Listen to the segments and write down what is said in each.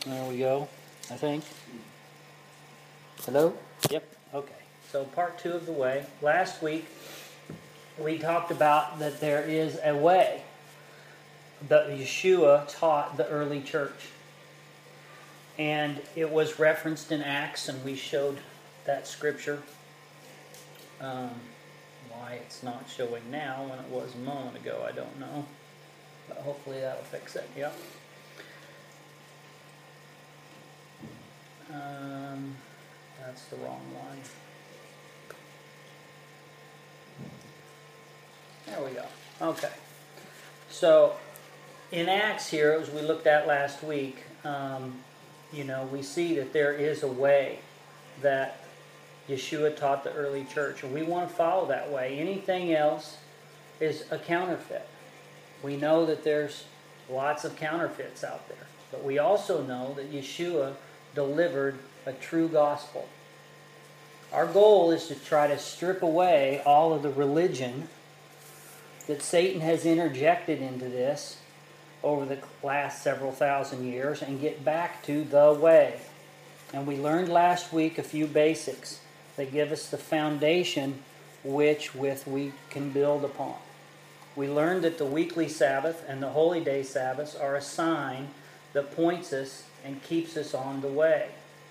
There we go, I think. Hello? Yep, okay. So part 2 of the way. Last week we talked about that there is a way that Yeshua taught the early church. And it was referenced in Acts, and we showed that scripture. Why it's not showing now when it was a moment ago, I don't know. But hopefully that'll fix it, yep. That's the wrong one. There we go. Okay. So, in Acts here, as we looked at last week, we see that there is a way that Yeshua taught the early church, and we want to follow that way. Anything else is a counterfeit. We know that there's lots of counterfeits out there, but we also know that Yeshua delivered a true gospel. Our goal is to try to strip away all of the religion that Satan has interjected into this over the last several thousand years and get back to the way. And we learned last week a few basics that give us the foundation with we can build upon. We learned that the weekly Sabbath and the holy day Sabbaths are a sign that points us and keeps us on the way.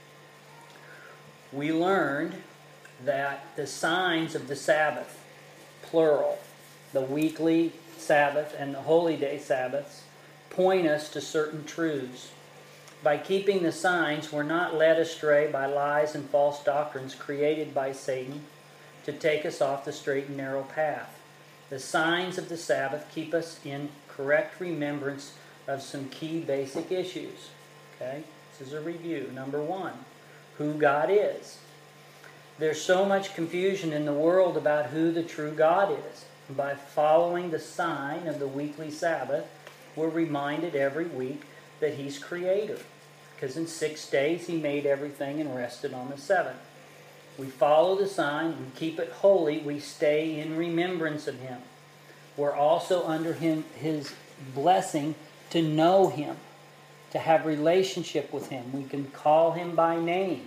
We learned that the signs of the Sabbath, plural, the weekly Sabbath and the holy day Sabbaths, point us to certain truths. By keeping the signs, we're not led astray by lies and false doctrines created by Satan to take us off the straight and narrow path. The signs of the Sabbath keep us in correct remembrance of some key basic issues. Okay? This is a review. Number 1, who God is. There's so much confusion in the world about who the true God is. By following the sign of the weekly Sabbath, we're reminded every week that He's Creator. Because in 6 days He made everything and rested on the 7th. We follow the sign and keep it holy. We stay in remembrance of Him. We're also under His blessing to know Him, to have relationship with Him. We can call Him by name.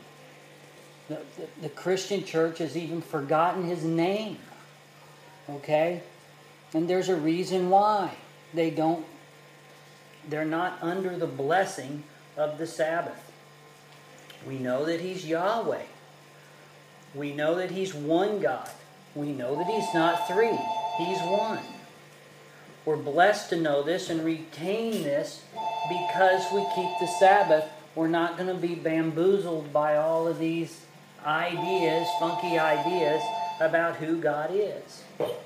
The Christian church has even forgotten His name. Okay? And there's a reason why. They're not under the blessing of the Sabbath. We know that He's Yahweh. We know that He's one God. We know that He's not 3. He's one. We're blessed to know this and retain this because we keep the Sabbath. We're not going to be bamboozled by all of these ideas, funky ideas, about who God is.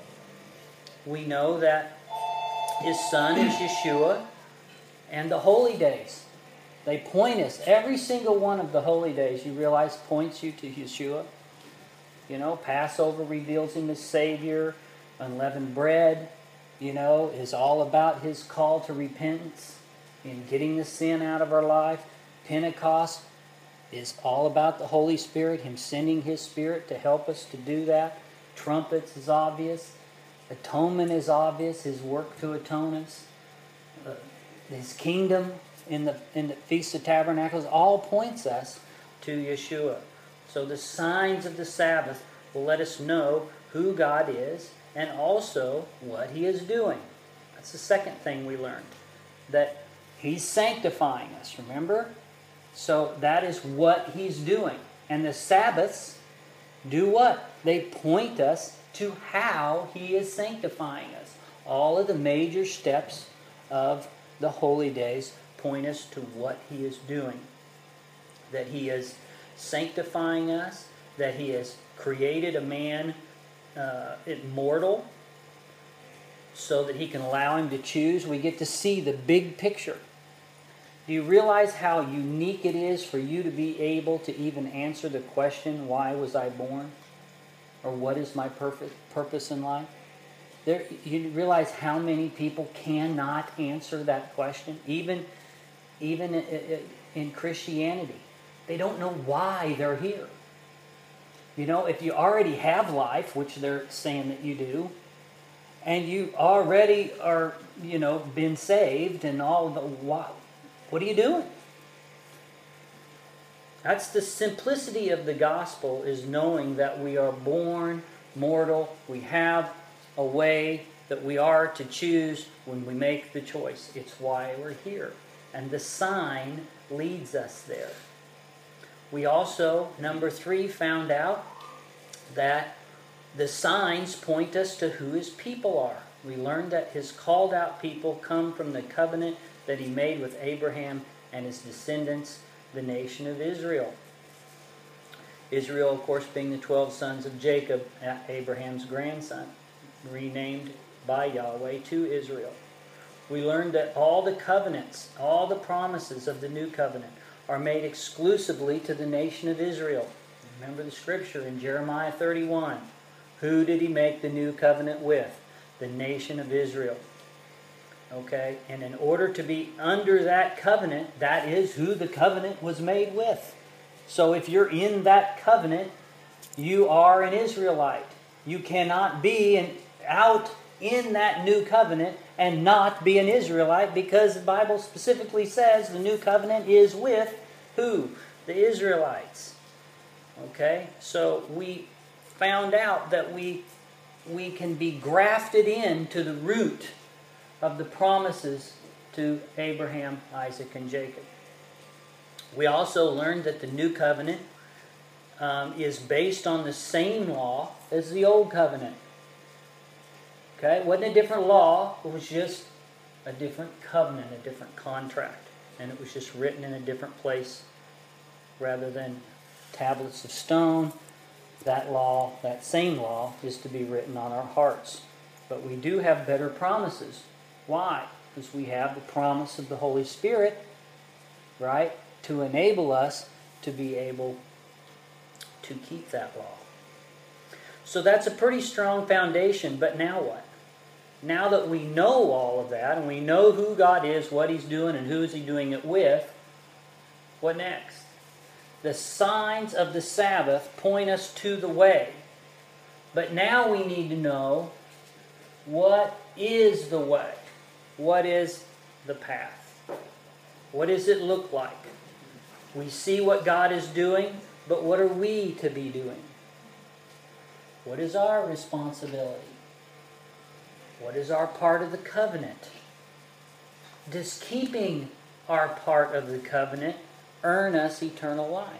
We know that His Son is Yeshua, and the holy days. They point us. Every single one of the holy days, you realize, points you to Yeshua. Passover reveals Him as Savior. Unleavened bread, is all about His call to repentance and getting the sin out of our life. Pentecost is all about the Holy Spirit, Him sending His Spirit to help us to do that. Trumpets is obvious. Atonement is obvious, His work to atone us. His kingdom in the Feast of Tabernacles all points us to Yeshua. So the signs of the Sabbath will let us know who God is and also what He is doing. That's the second thing we learned. That He's sanctifying us, remember? So that is what He's doing. And the Sabbaths do what? They point us to how He is sanctifying us. All of the major steps of the holy days point us to what He is doing. That He is sanctifying us, that He has created a man immortal so that He can allow him to choose. We get to see the big picture. Do you realize how unique it is for you to be able to even answer the question, why was I born? Or what is my purpose in life? You realize how many people cannot answer that question, even in Christianity. They don't know why they're here. If you already have life, which they're saying that you do, and you already are, been saved and all the what are you doing? That's the simplicity of the gospel, is knowing that we are born mortal. We have a way that we are to choose when we make the choice. It's why we're here. And the sign leads us there. We also, number 3, found out that the signs point us to who His people are. We learned that His called out people come from the covenant that He made with Abraham and his descendants, the nation of Israel. Israel, of course, being the 12 sons of Jacob, Abraham's grandson, renamed by Yahweh to Israel. We learned that all the covenants, all the promises of the new covenant are made exclusively to the nation of Israel. Remember the scripture in Jeremiah 31. Who did He make the new covenant with? The nation of Israel. Okay? And in order to be under that covenant, that is who the covenant was made with. So if you're in that covenant, you are an Israelite. You cannot be out in that new covenant and not be an Israelite, because the Bible specifically says the new covenant is with who? The Israelites. Okay? So we found out that we can be grafted into the root of the promises to Abraham, Isaac, and Jacob. We also learned that the new covenant is based on the same law as the old covenant. Okay? It wasn't a different law, it was just a different covenant, a different contract. And it was just written in a different place rather than tablets of stone. That law, that same law, is to be written on our hearts. But we do have better promises. Why? Because we have the promise of the Holy Spirit, right, to enable us to be able to keep that law. So that's a pretty strong foundation, but now what? Now that we know all of that, and we know who God is, what He's doing, and who is He doing it with, what next? The signs of the Sabbath point us to the way. But now we need to know, what is the way? What is the path? What does it look like? We see what God is doing, but what are we to be doing? What is our responsibility? What is our part of the covenant? Does keeping our part of the covenant earn us eternal life?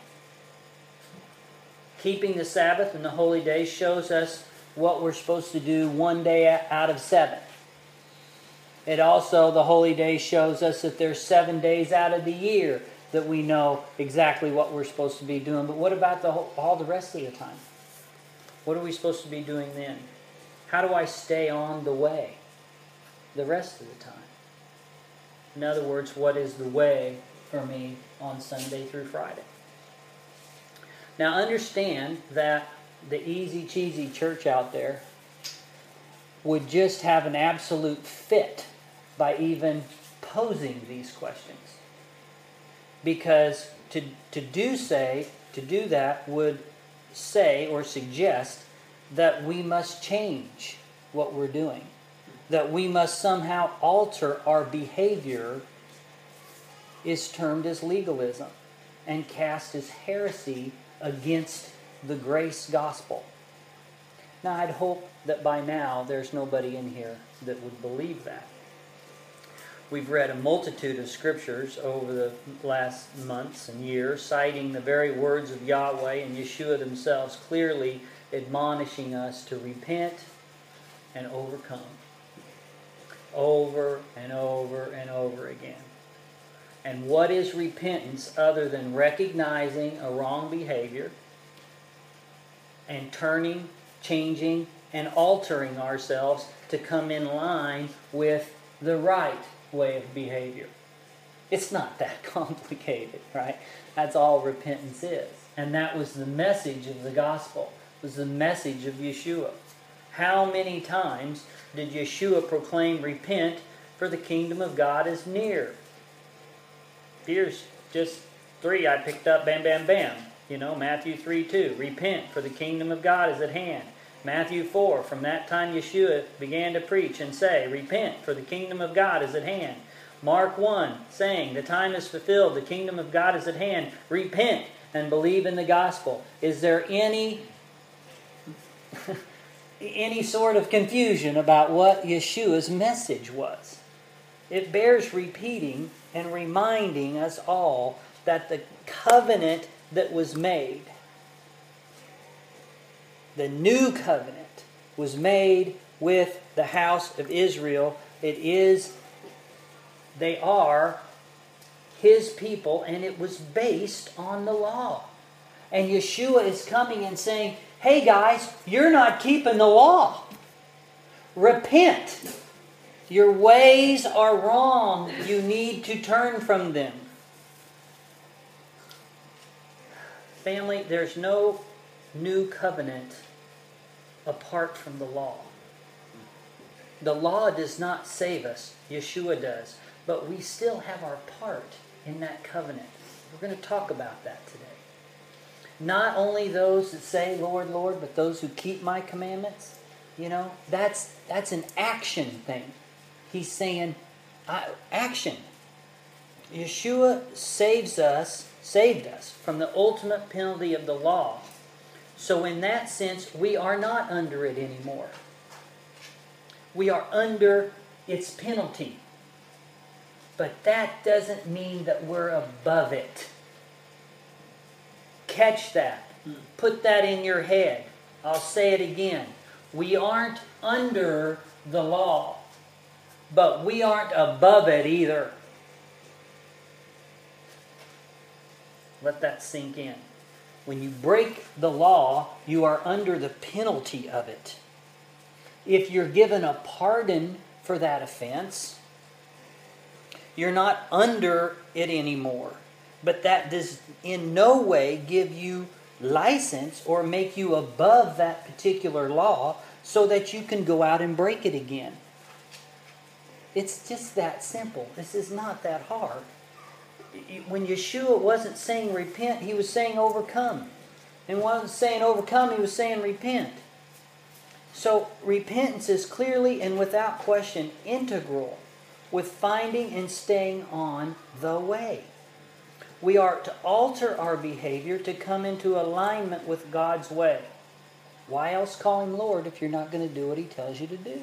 Keeping the Sabbath and the holy days shows us what we're supposed to do one day out of 7. It also, the holy day, shows us that there's 7 days out of the year that we know exactly what we're supposed to be doing. But what about all the rest of the time? What are we supposed to be doing then? How do I stay on the way the rest of the time? In other words, what is the way for me on Sunday through Friday? Now understand that the easy cheesy church out there would just have an absolute fit by even posing these questions. Because to do that would say or suggest that we must change what we're doing. That we must somehow alter our behavior is termed as legalism and cast as heresy against the grace gospel. Now, I'd hope that by now there's nobody in here that would believe that. We've read a multitude of scriptures over the last months and years, citing the very words of Yahweh and Yeshua themselves, clearly admonishing us to repent and overcome. Over and over and over again. And what is repentance other than recognizing a wrong behavior and turning, changing, and altering ourselves to come in line with the right way of behavior? It's not that complicated, right? That's all repentance is. And that was the message of the gospel. It was the message of Yeshua. How many times did Yeshua proclaim, repent, for the kingdom of God is near? Here's just 3 I picked up, bam, bam, bam. Matthew 3:2, repent, for the kingdom of God is at hand. Matthew 4, from that time Yeshua began to preach and say, repent, for the kingdom of God is at hand. Mark 1, saying, the time is fulfilled, the kingdom of God is at hand. Repent and believe in the gospel. Is there any sort of confusion about what Yeshua's message was? It bears repeating and reminding us all that the covenant that was made, the new covenant, was made with the house of Israel. They are His people, and it was based on the law. And Yeshua is coming and saying, hey guys, you're not keeping the law. Repent. Your ways are wrong. You need to turn from them. Family, there's no new covenant apart from the law. The law does not save us. Yeshua does. But we still have our part in that covenant. We're going to talk about that today. Not only those that say, Lord, Lord, but those who keep my commandments. You know, that's an action thing. He's saying, action. Yeshua saved us from the ultimate penalty of the law. So in that sense, we are not under it anymore. We are under its penalty. But that doesn't mean that we're above it. Catch that. Put that in your head. I'll say it again. We aren't under the law, but we aren't above it either. Let that sink in. When you break the law, you are under the penalty of it. If you're given a pardon for that offense, you're not under it anymore. But that does in no way give you license or make you above that particular law so that you can go out and break it again. It's just that simple. This is not that hard. When Yeshua wasn't saying repent, He was saying overcome. And when He wasn't saying overcome, He was saying repent. So repentance is clearly and without question integral with finding and staying on the way. We are to alter our behavior to come into alignment with God's way. Why else call Him Lord if you're not going to do what He tells you to do?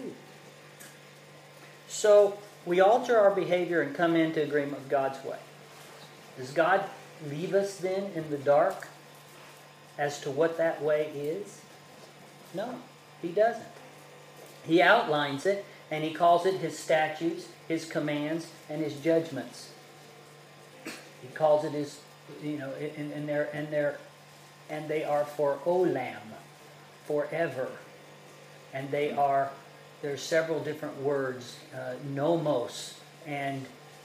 So we alter our behavior and come into agreement with God's way. Does God leave us then in the dark as to what that way is? No, He doesn't. He outlines it, and He calls it His statutes, His commands, and His judgments. He calls it His, and they are for olam, forever, and there's several different words, nomos and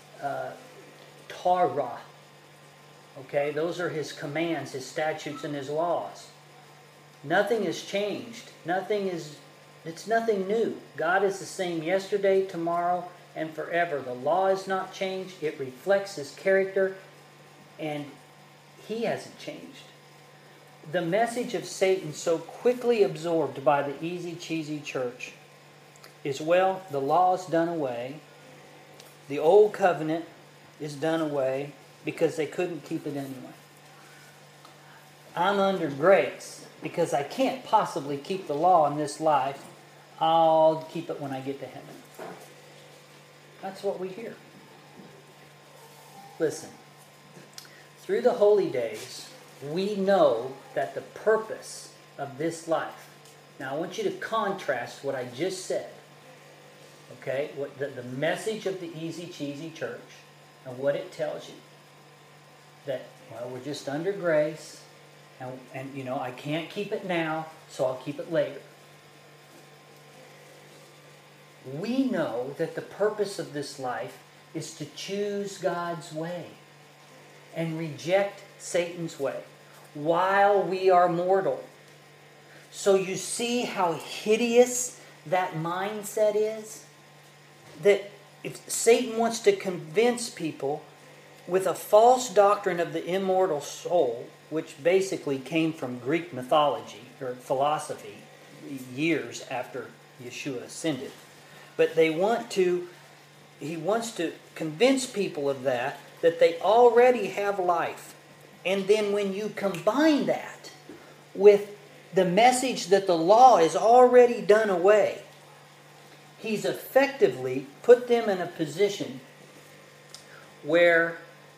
Torah. Okay, those are His commands, His statutes, and His laws. Nothing has changed. It's nothing new. God is the same yesterday, tomorrow, and forever. The law has not changed. It reflects His character, and He hasn't changed. The message of Satan, so quickly absorbed by the easy, cheesy church, is, well, the law is done away. The old covenant is done away because they couldn't keep it anyway. I'm under grace because I can't possibly keep the law in this life. I'll keep it when I get to heaven. That's what we hear. Listen, through the holy days, we know that the purpose of this life. Now, I want you to contrast what I just said. Okay, the message of the easy, cheesy church and what it tells you. That, well, we're just under grace, and I can't keep it now, so I'll keep it later. We know that the purpose of this life is to choose God's way and reject Satan's way while we are mortal. So you see how hideous that mindset is? That if Satan wants to convince people with a false doctrine of the immortal soul, which basically came from Greek mythology or philosophy years after Yeshua ascended. But they want to he wants to convince people of that they already have life. And then when you combine that with the message that the law is already done away, he's effectively put them in a position where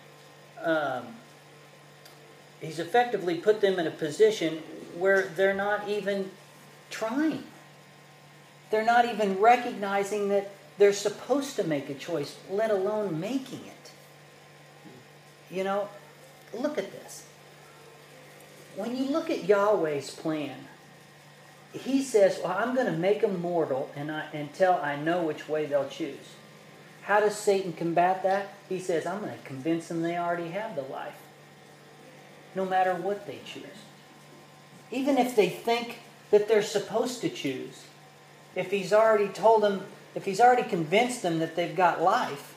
they're not even trying. They're not even recognizing that they're supposed to make a choice, let alone making it. You know, look at this. When you look at Yahweh's plan, he says, well, I'm going to make them mortal until I know which way they'll choose. How does Satan combat that? He says, I'm going to convince them they already have the life, no matter what they choose. Even if they think that they're supposed to choose, if he's already told them, if he's already convinced them that they've got life,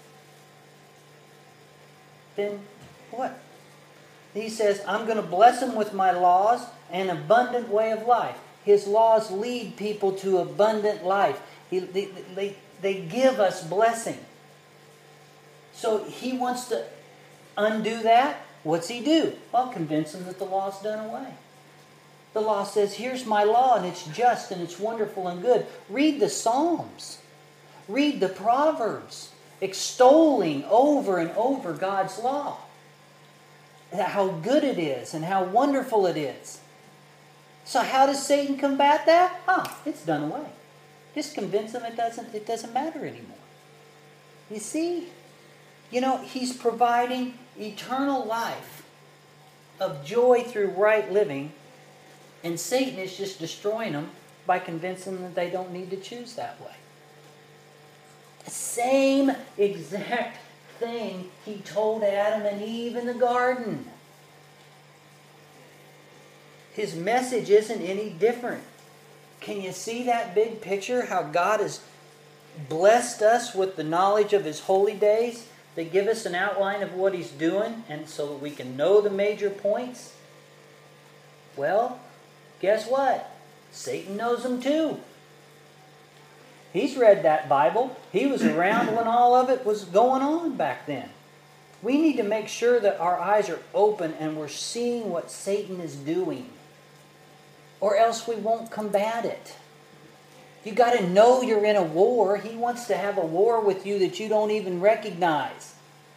then what? He says, I'm going to bless them with my laws and abundant way of life. His laws lead people to abundant life. They give us blessing. So he wants to undo that. What's he do? Well, convince them that the law's done away. The law says, here's my law, and it's just, and it's wonderful and good. Read the Psalms. Read the Proverbs, extolling over and over God's law. How good it is, and how wonderful it is. So how does Satan combat that? It's done away. Just convince them it doesn't matter anymore. You see? You know, he's providing eternal life of joy through right living, and Satan is just destroying them by convincing them that they don't need to choose that way. The same exact thing he told Adam and Eve in the garden. His message isn't any different. Can you see that big picture? How God has blessed us with the knowledge of His holy days. They give us an outline of what He's doing, and so that we can know the major points. Well, guess what? Satan knows them too. He's read that Bible. He was around when all of it was going on back then. We need to make sure that our eyes are open and we're seeing what Satan is doing, or else we won't combat it. You got to know you're in a war. He wants to have a war with you that you don't even recognize.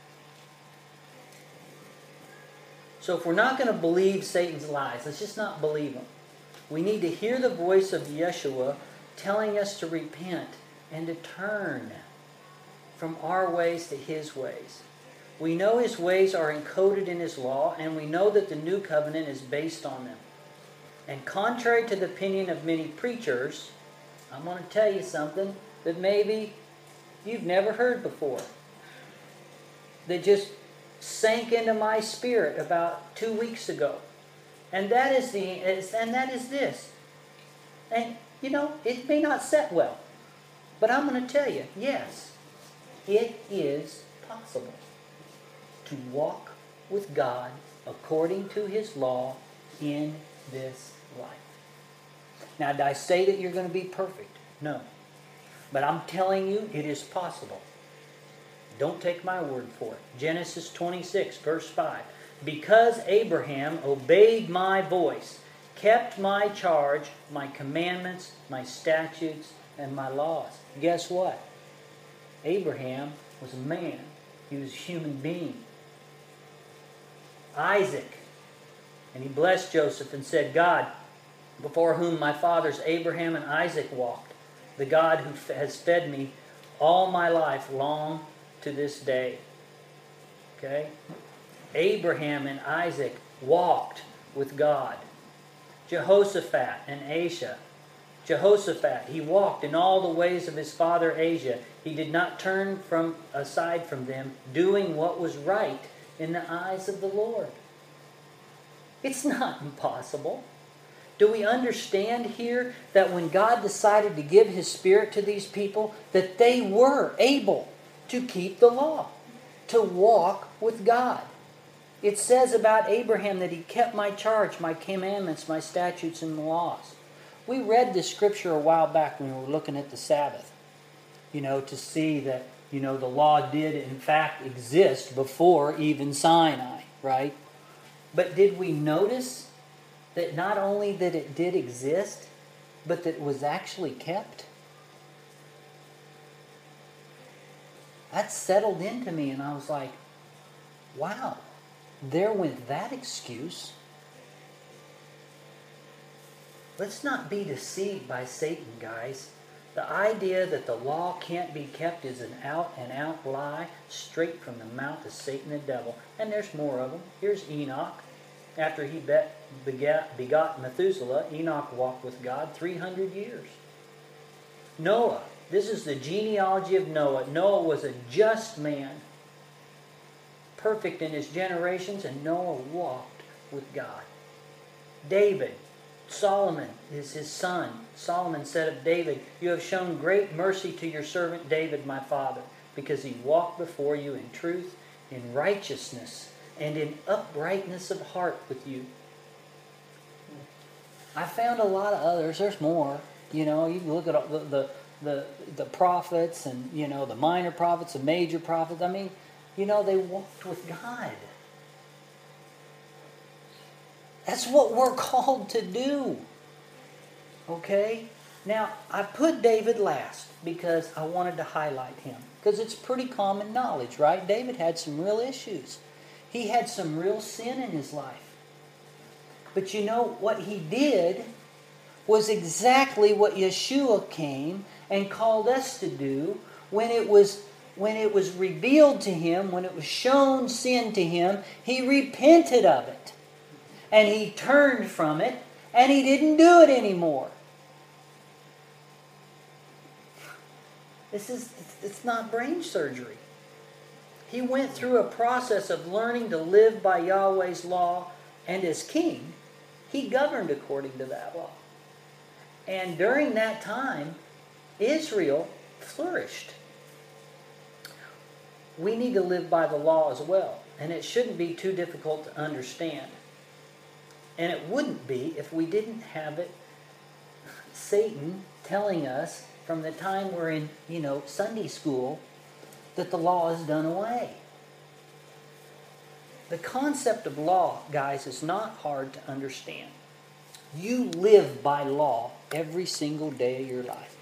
So if we're not going to believe Satan's lies, let's just not believe them. We need to hear the voice of Yeshua telling us to repent and to turn from our ways to His ways. We know His ways are encoded in His law, and we know that the new covenant is based on them. And contrary to the opinion of many preachers, I'm going to tell you something that maybe you've never heard before, that just sank into my spirit about 2 weeks ago. And that is this. And you know, it may not set well, but I'm going to tell you, yes, it is possible to walk with God according to His law in this life. Now, did I say that you're going to be perfect? No. But I'm telling you, it is possible. Don't take my word for it. Genesis 26, verse 5. Because Abraham obeyed my voice, kept my charge, my commandments, my statutes, and my laws. Guess what? Abraham was a man. He was a human being. Isaac. And he blessed Joseph and said, God, before whom my fathers Abraham and Isaac walked, the God who has fed me all my life long to this day. Okay? Abraham and Isaac walked with God. Jehoshaphat and Asa. Jehoshaphat, he walked in all the ways of his father Asa. He did not turn aside from them, doing what was right in the eyes of the Lord. It's not impossible. Do we understand here that when God decided to give His Spirit to these people, that they were able to keep the law, to walk with God? It says about Abraham that he kept my charge, my commandments, my statutes, and laws. We read this scripture a while back when we were looking at the Sabbath, to see that You know, the law did in fact exist before even Sinai, right? But did we notice that not only that it did exist, but that it was actually kept? That settled into me, and I was like, wow, there went that excuse. Let's not be deceived by Satan, guys. The idea that the law can't be kept is an out-and-out lie straight from the mouth of Satan the devil. And there's more of them. Here's Enoch. After he begot Methuselah, Enoch walked with God 300 years. Noah. This is the genealogy of Noah. Noah was a just man, perfect in his generations, and Noah walked with God. David. Solomon is his son. Solomon said of David, "You have shown great mercy to your servant David, my father, because he walked before you in truth, in righteousness, and in uprightness of heart with you." I found a lot of others. There's more. You know, you look at the prophets, and you know, the minor prophets, the major prophets. I mean, you know, they walked with God. That's what we're called to do. Okay? Now, I put David last because I wanted to highlight him. Because it's pretty common knowledge, right? David had some real issues. He had some real sin in his life. But you know, what he did was exactly what Yeshua came and called us to do when it was revealed to him, when it was shown sin to him. He repented of it. And he turned from it, and he didn't do it anymore. It's not brain surgery. He went through a process of learning to live by Yahweh's law, and as king, he governed according to that law. And during that time, Israel flourished. We need to live by the law as well, and it shouldn't be too difficult to understand. And it wouldn't be if we didn't have it, Satan telling us from the time we're in, Sunday school, that the law is done away. The concept of law, guys, is not hard to understand. You live by law every single day of your life.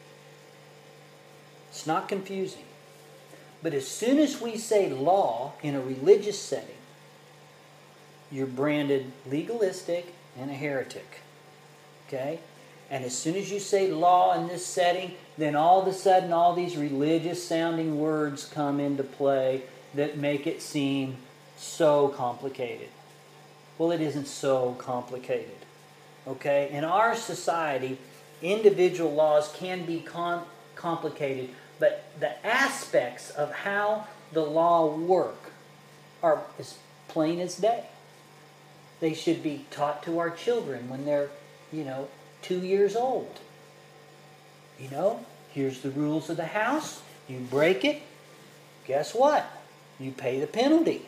It's not confusing. But as soon as we say law in a religious setting, you're branded legalistic and a heretic. Okay? And as soon as you say law in this setting, then all of a sudden all these religious sounding words come into play that make it seem so complicated. Well, it isn't so complicated. Okay? In our society, individual laws can be complicated, but the aspects of how the law work are as plain as day. They should be taught to our children when they're, 2 years old. Here's the rules of the house. You break it, guess what? You pay the penalty.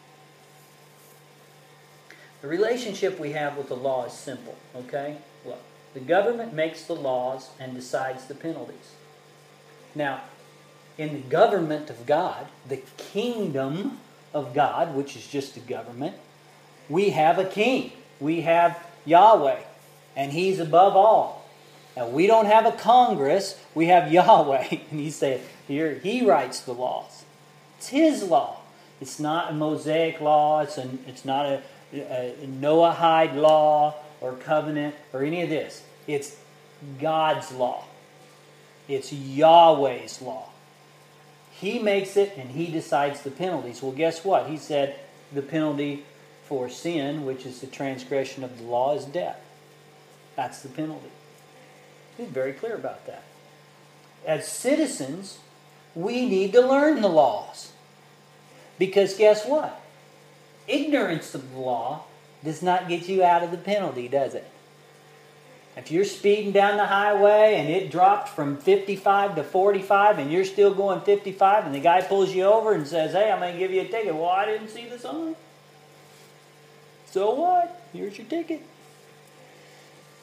The relationship we have with the law is simple, okay? Look, the government makes the laws and decides the penalties. Now, in the government of God, the kingdom of God, which is just a government, we have a king. We have Yahweh, and He's above all. Now, we don't have a Congress. We have Yahweh, and He said, here, He writes the laws. It's His law. It's not a Mosaic law. It's not a Noahide law or covenant or any of this. It's God's law. It's Yahweh's law. He makes it, and He decides the penalties. Well, guess what? He said the penalty for sin, which is the transgression of the law, is death. That's the penalty. He's very clear about that. As citizens, we need to learn the laws. Because guess what? Ignorance of the law does not get you out of the penalty, does it? If you're speeding down the highway and it dropped from 55 to 45 and you're still going 55 and the guy pulls you over and says, hey, I'm going to give you a ticket. Well, I didn't see the sign. So what? Here's your ticket.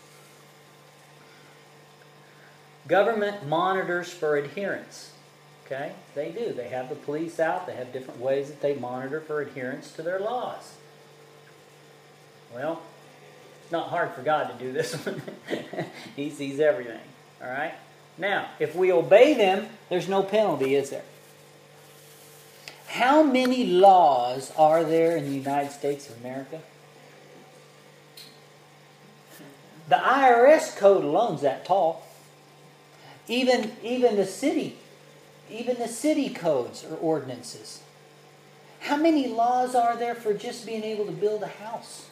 Government monitors for adherence. Okay? They do. They have the police out. They have different ways that they monitor for adherence to their laws. Well, it's not hard for God to do this one. He sees everything. All right? Now, if we obey them, there's no penalty, is there? How many laws are there in the United States of America? The IRS code alone's that tall. Even the city codes or ordinances. How many laws are there for just being able to build a house?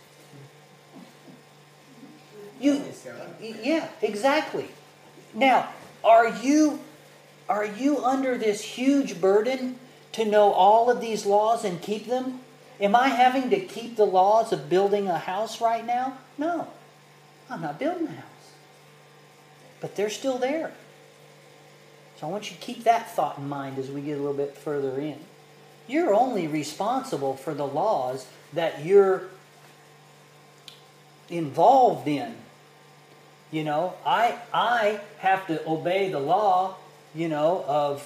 Yeah, exactly. Now, are you under this huge burden to know all of these laws and keep them? Am I having to keep the laws of building a house right now? No. I'm not building a house. But they're still there. So I want you to keep that thought in mind as we get a little bit further in. You're only responsible for the laws that you're involved in. You know, I have to obey the law, of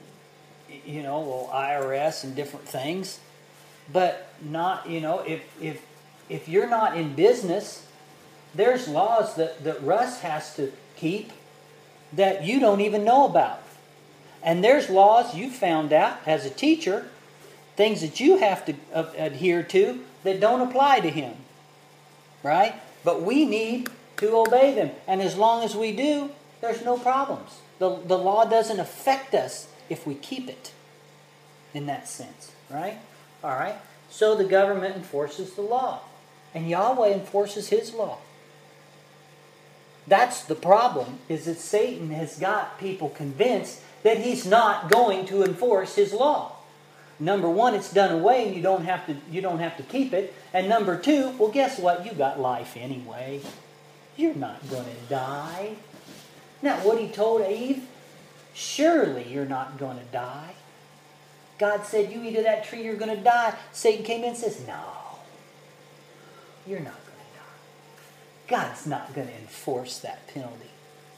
IRS and different things, but not, if you're not in business, there's laws that Russ has to keep that you don't even know about. And there's laws you found out as a teacher, things that you have to adhere to that don't apply to him. Right? But we need to obey them. And as long as we do, there's no problems. The law doesn't affect us if we keep it in that sense. Right? All right? So the government enforces the law. And Yahweh enforces His law. That's the problem, is that Satan has got people convinced that he's not going to enforce his law. Number one, it's done away and you don't have to keep it. And number two, well, guess what? You got life anyway. You're not going to die. Now, what he told Eve, surely you're not going to die. God said, you eat of that tree, you're going to die. Satan came in and says, no, you're not going to die. God's not going to enforce that penalty.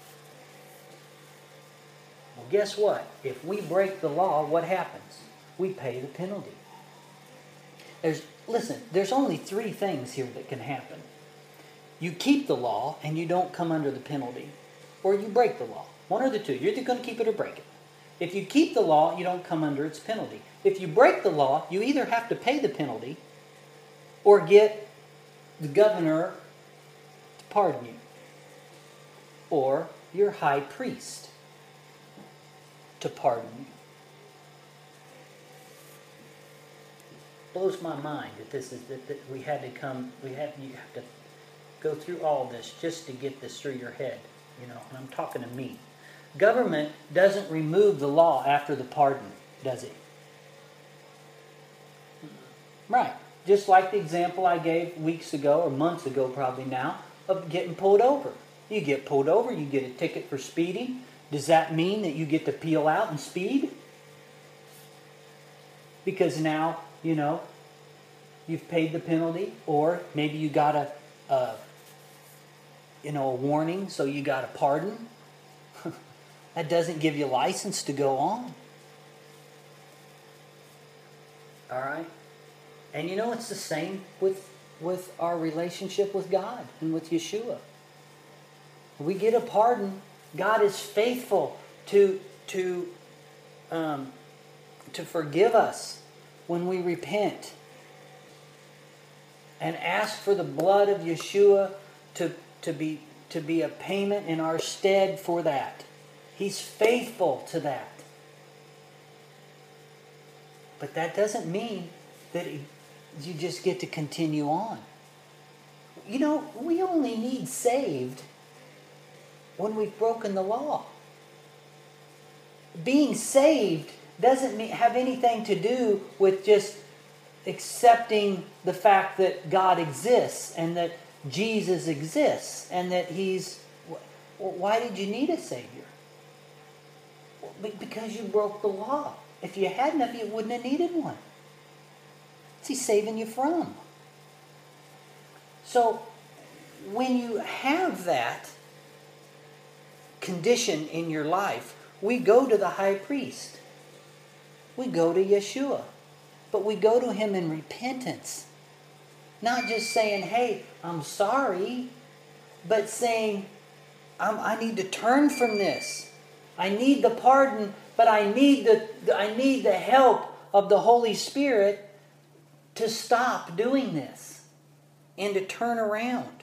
Well, guess what? If we break the law, what happens? We pay the penalty. There's only three things here that can happen. You keep the law and you don't come under the penalty. Or you break the law. One or the two. You're either going to keep it or break it. If you keep the law, you don't come under its penalty. If you break the law, you either have to pay the penalty or get the governor to pardon you. Or your high priest to pardon you. Blows my mind that this is that we had to come. You have to go through all this just to get this through your head. And I'm talking to me. Government doesn't remove the law after the pardon, does it? Right. Just like the example I gave weeks ago, or months ago probably now, of getting pulled over. You get pulled over, you get a ticket for speeding. Does that mean that you get to peel out and speed? Because now, you've paid the penalty, or maybe you got a warning, so you got a pardon. That doesn't give you license to go on. All right? And it's the same with our relationship with God and with Yeshua. We get a pardon. God is faithful to forgive us when we repent and ask for the blood of Yeshua to be a payment in our stead for that. He's faithful to that. But that doesn't mean that you just get to continue on. We only need saved when we've broken the law. Being saved doesn't have anything to do with just accepting the fact that God exists and that Jesus exists and that He's... Why did you need a Savior? Because you broke the law. If you hadn't, you wouldn't have needed one. What's He saving you from? So, when you have that condition in your life, we go to the high priest. We go to Yeshua. But we go to Him in repentance. Not just saying, hey, I'm sorry, but saying, I need to turn from this. I need the pardon, but I need the help of the Holy Spirit to stop doing this and to turn around.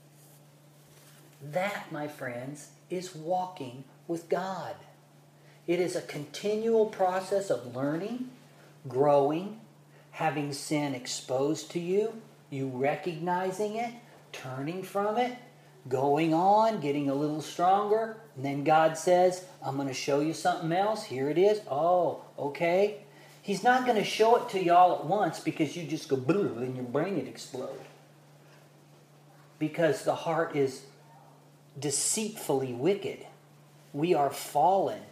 That, my friends, is walking with God. It is a continual process of learning, growing, having sin exposed to you, you recognizing it, turning from it, going on, getting a little stronger, and then God says, I'm going to show you something else. Here it is. Oh, okay. He's not going to show it to you all at once because you just go boo and your brain would explode. Because the heart is deceitfully wicked. We are fallen.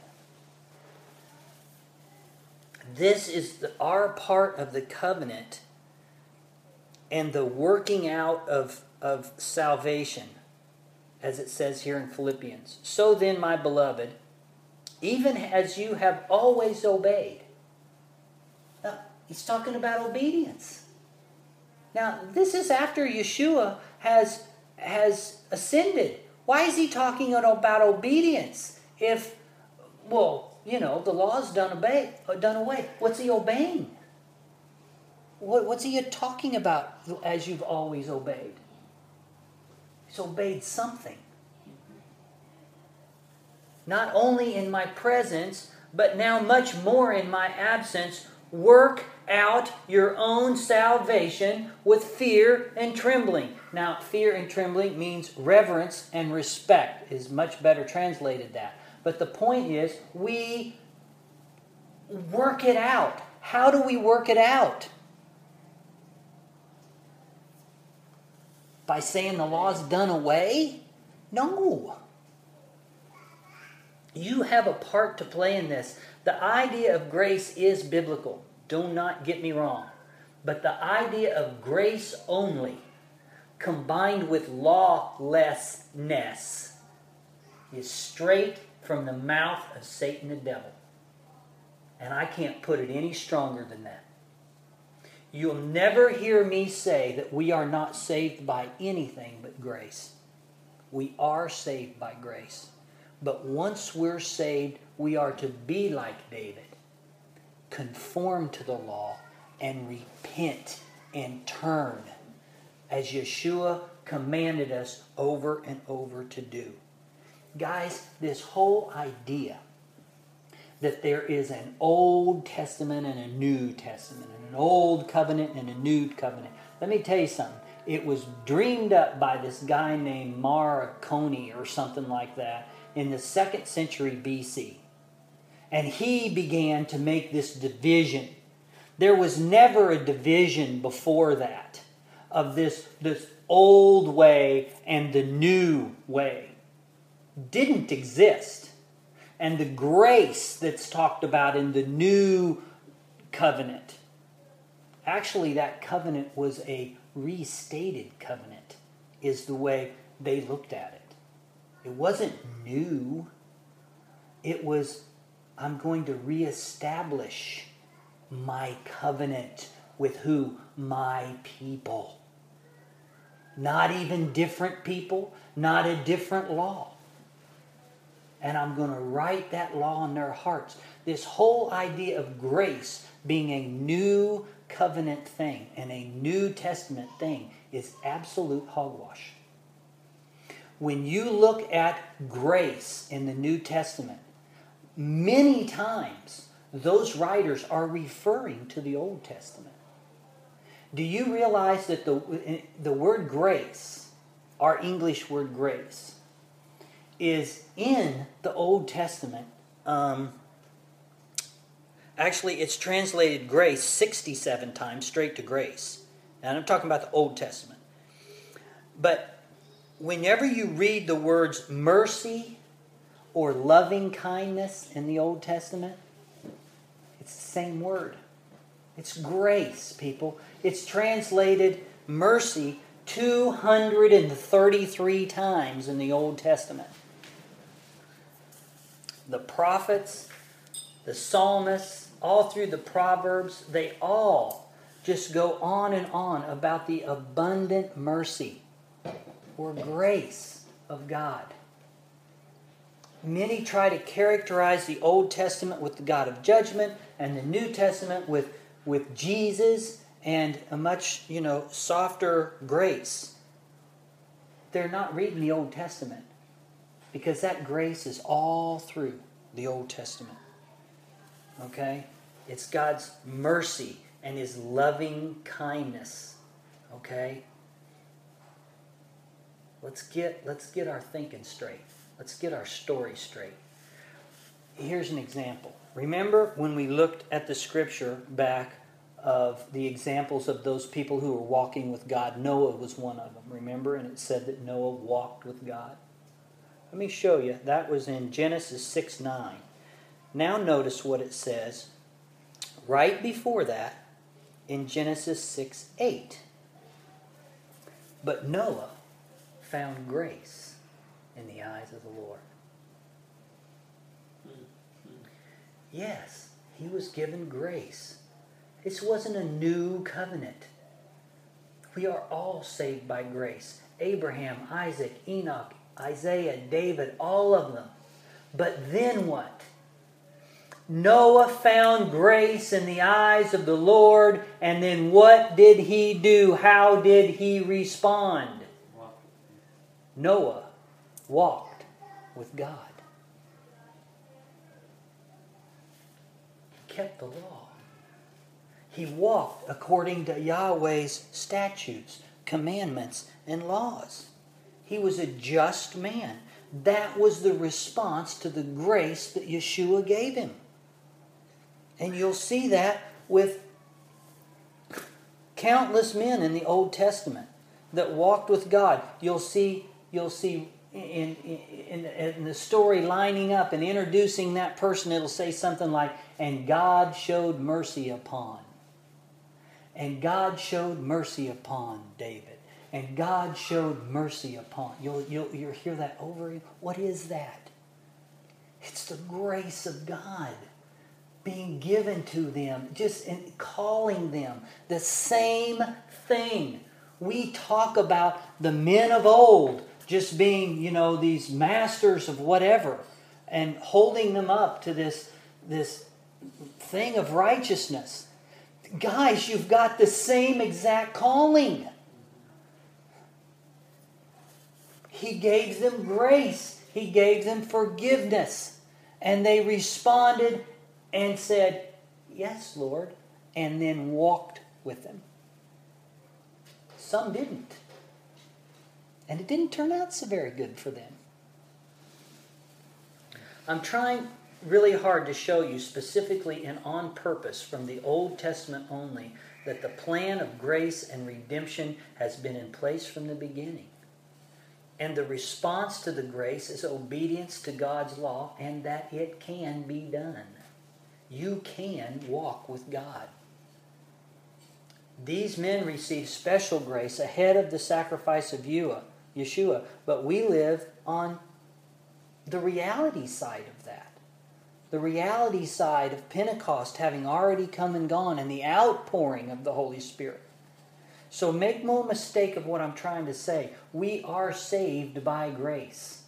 This is our part of the covenant and the working out of salvation, as it says here in Philippians. So then, my beloved, even as you have always obeyed. Now, he's talking about obedience. Now, this is after Yeshua has ascended. Why is he talking about obedience? If, the law's done away. What's he obeying? What's he talking about as you've always obeyed? He's obeyed something. Not only in my presence, but now much more in my absence, work out your own salvation with fear and trembling. Now, fear and trembling means reverence and respect, is much better translated that. But the point is, we work it out. How do we work it out? By saying the law's done away? No. You have a part to play in this. The idea of grace is biblical. Do not get me wrong. But the idea of grace only, combined with lawlessness, is straight from the mouth of Satan the devil. And I can't put it any stronger than that. You'll never hear me say that we are not saved by anything but grace. We are saved by grace. But once we're saved, we are to be like David. Conform to the law and repent and turn, as Yeshua commanded us over and over to do. Guys, this whole idea that there is an Old Testament and a New Testament, and an Old Covenant and a New Covenant. Let me tell you something. It was dreamed up by this guy named Marconi or something like that in the 2nd century BC. And he began to make this division. There was never a division before that of this old way and the new way. Didn't exist. And the grace that's talked about in the new covenant, actually that covenant was a restated covenant, is the way they looked at it. It wasn't new. It was, I'm going to reestablish my covenant with who? My people. Not even different people, not a different law. And I'm going to write that law in their hearts. This whole idea of grace being a new covenant thing and a New Testament thing is absolute hogwash. When you look at grace in the New Testament, many times those writers are referring to the Old Testament. Do you realize that the word grace, our English word grace, is in the Old Testament? Actually, it's translated grace 67 times straight to grace. And I'm talking about the Old Testament. But whenever you read the words mercy or loving kindness in the Old Testament, it's the same word. It's grace, people. It's translated mercy 233 times in the Old Testament. The prophets, the psalmists, all through the Proverbs, they all just go on and on about the abundant mercy or grace of God. Many try to characterize the Old Testament with the God of judgment and the New Testament with Jesus and a much, softer grace. They're not reading the Old Testament because that grace is all through the Old Testament. Okay? It's God's mercy and His loving kindness. Okay? Let's get our thinking straight. Let's get our story straight. Here's an example. Remember when we looked at the scripture back of the examples of those people who were walking with God? Noah was one of them, remember? And it said that Noah walked with God. Let me show you. That was in Genesis 6:9. Now notice what it says right before that in Genesis 6:8. But Noah found grace in the eyes of the Lord. Yes, he was given grace. This wasn't a new covenant. We are all saved by grace. Abraham, Isaac, Enoch, Isaiah, David, all of them. But then what? Noah found grace in the eyes of the Lord, and then what did he do? How did he respond? Noah walked with God. He kept the law. He walked according to Yahweh's statutes, commandments, and laws. He was a just man. That was the response to the grace that Yeshua gave him. And you'll see that with countless men in the Old Testament that walked with God. You'll see in the story lining up and introducing that person, it'll say something like, and God showed mercy upon. And God showed mercy upon David. And God showed mercy upon. You'll hear that over again. What is that? It's the grace of God being given to them, just in calling them the same thing. We talk about the men of old just being, these masters of whatever, and holding them up to this thing of righteousness. Guys, you've got the same exact calling. He gave them grace. He gave them forgiveness. And they responded and said, yes, Lord, and then walked with Him. Some didn't. And it didn't turn out so very good for them. I'm trying really hard to show you specifically and on purpose from the Old Testament only that the plan of grace and redemption has been in place from the beginning. And the response to the grace is obedience to God's law, and that it can be done. You can walk with God. These men received special grace ahead of the sacrifice of Yeshua, but we live on the reality side of that. The reality side of Pentecost having already come and gone, and the outpouring of the Holy Spirit. So make no mistake of what I'm trying to say. We are saved by grace.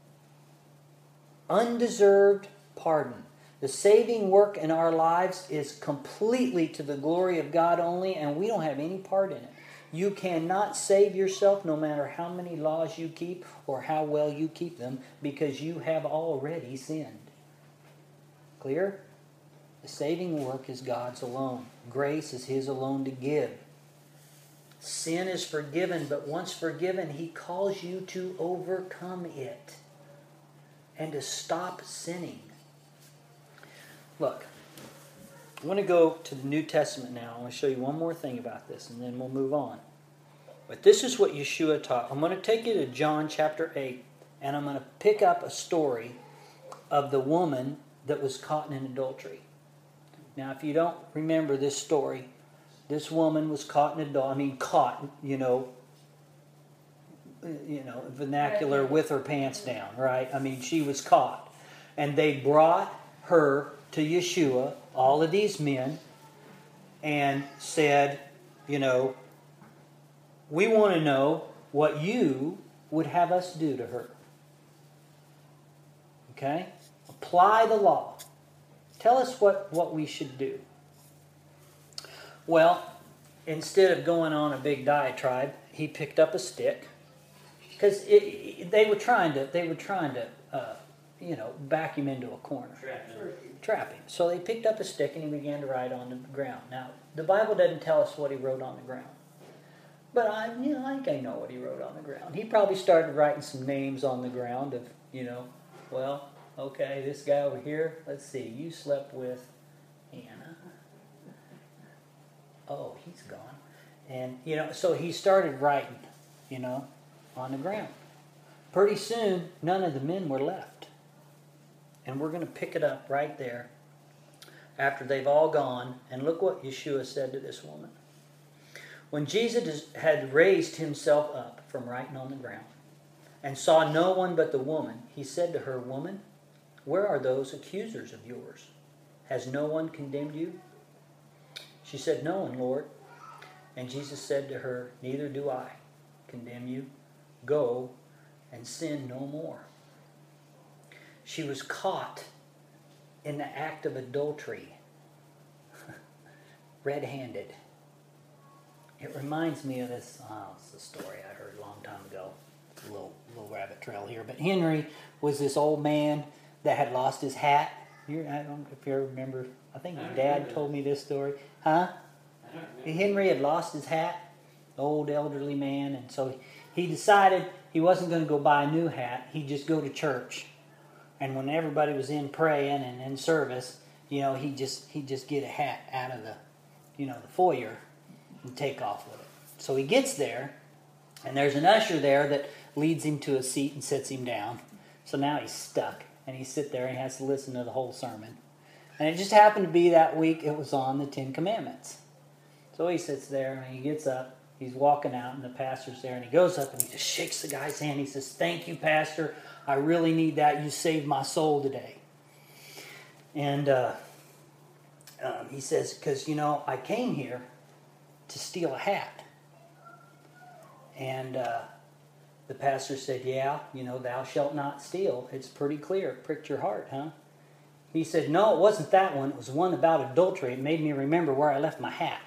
Undeserved pardon. The saving work in our lives is completely to the glory of God only, and we don't have any part in it. You cannot save yourself no matter how many laws you keep or how well you keep them, because you have already sinned. Clear? The saving work is God's alone. Grace is His alone to give. Sin is forgiven, but once forgiven, He calls you to overcome it and to stop sinning. Look, I want to go to the New Testament now. I want to show you one more thing about this, and then we'll move on. But this is what Yeshua taught. I'm going to take you to John chapter 8, and I'm going to pick up a story of the woman that was caught in adultery. Now, if you don't remember this story, this woman was caught in adultery. Vernacular, with her pants down, right? She was caught. And they brought her to Yeshua all of these men and said, you know, we want to know what you would have us do to her. Okay? Apply the law. Tell us what we should do. Well, instead of going on a big diatribe, he picked up a stick, because they were trying to back him into a corner, trap him. So they picked up a stick and he began to write on the ground. Now, the Bible doesn't tell us what he wrote on the ground, but I think I know what he wrote on the ground. He probably started writing some names on the ground of, well, okay, this guy over here. Let's see, you slept with Anna. Oh, he's gone. And, so he started writing, on the ground. Pretty soon, none of the men were left. And we're going to pick it up right there after they've all gone. And look what Yeshua said to this woman. When Jesus had raised himself up from writing on the ground and saw no one but the woman, he said to her, "Woman, where are those accusers of yours? Has no one condemned you?" She said, "No one, Lord." And Jesus said to her, "Neither do I condemn you. Go and sin no more." She was caught in the act of adultery, red-handed. It reminds me of this. It's a story I heard a long time ago. It's a little rabbit trail here. But Henry was this old man that had lost his hat. I don't know if you ever remember. I think your dad told me this story. Huh? Henry had lost his hat, old elderly man, and so he decided he wasn't going to go buy a new hat. He'd just go to church, and when everybody was in praying and in service, he'd just get a hat out of the foyer and take off with it. So he gets there, and there's an usher there that leads him to a seat and sits him down. So now he's stuck, and he sits there and he has to listen to the whole sermon. And it just happened to be that week it was on the Ten Commandments. So he sits there and he gets up, he's walking out, and the pastor's there, and he goes up and he just shakes the guy's hand. He says, "Thank you, Pastor. I really need that. You saved my soul today." And he says, "Because, I came here to steal a hat." And the pastor said, "Yeah, thou shalt not steal. It's pretty clear. Pricked your heart, huh?" He said, "No, it wasn't that one. It was one about adultery. It made me remember where I left my hat."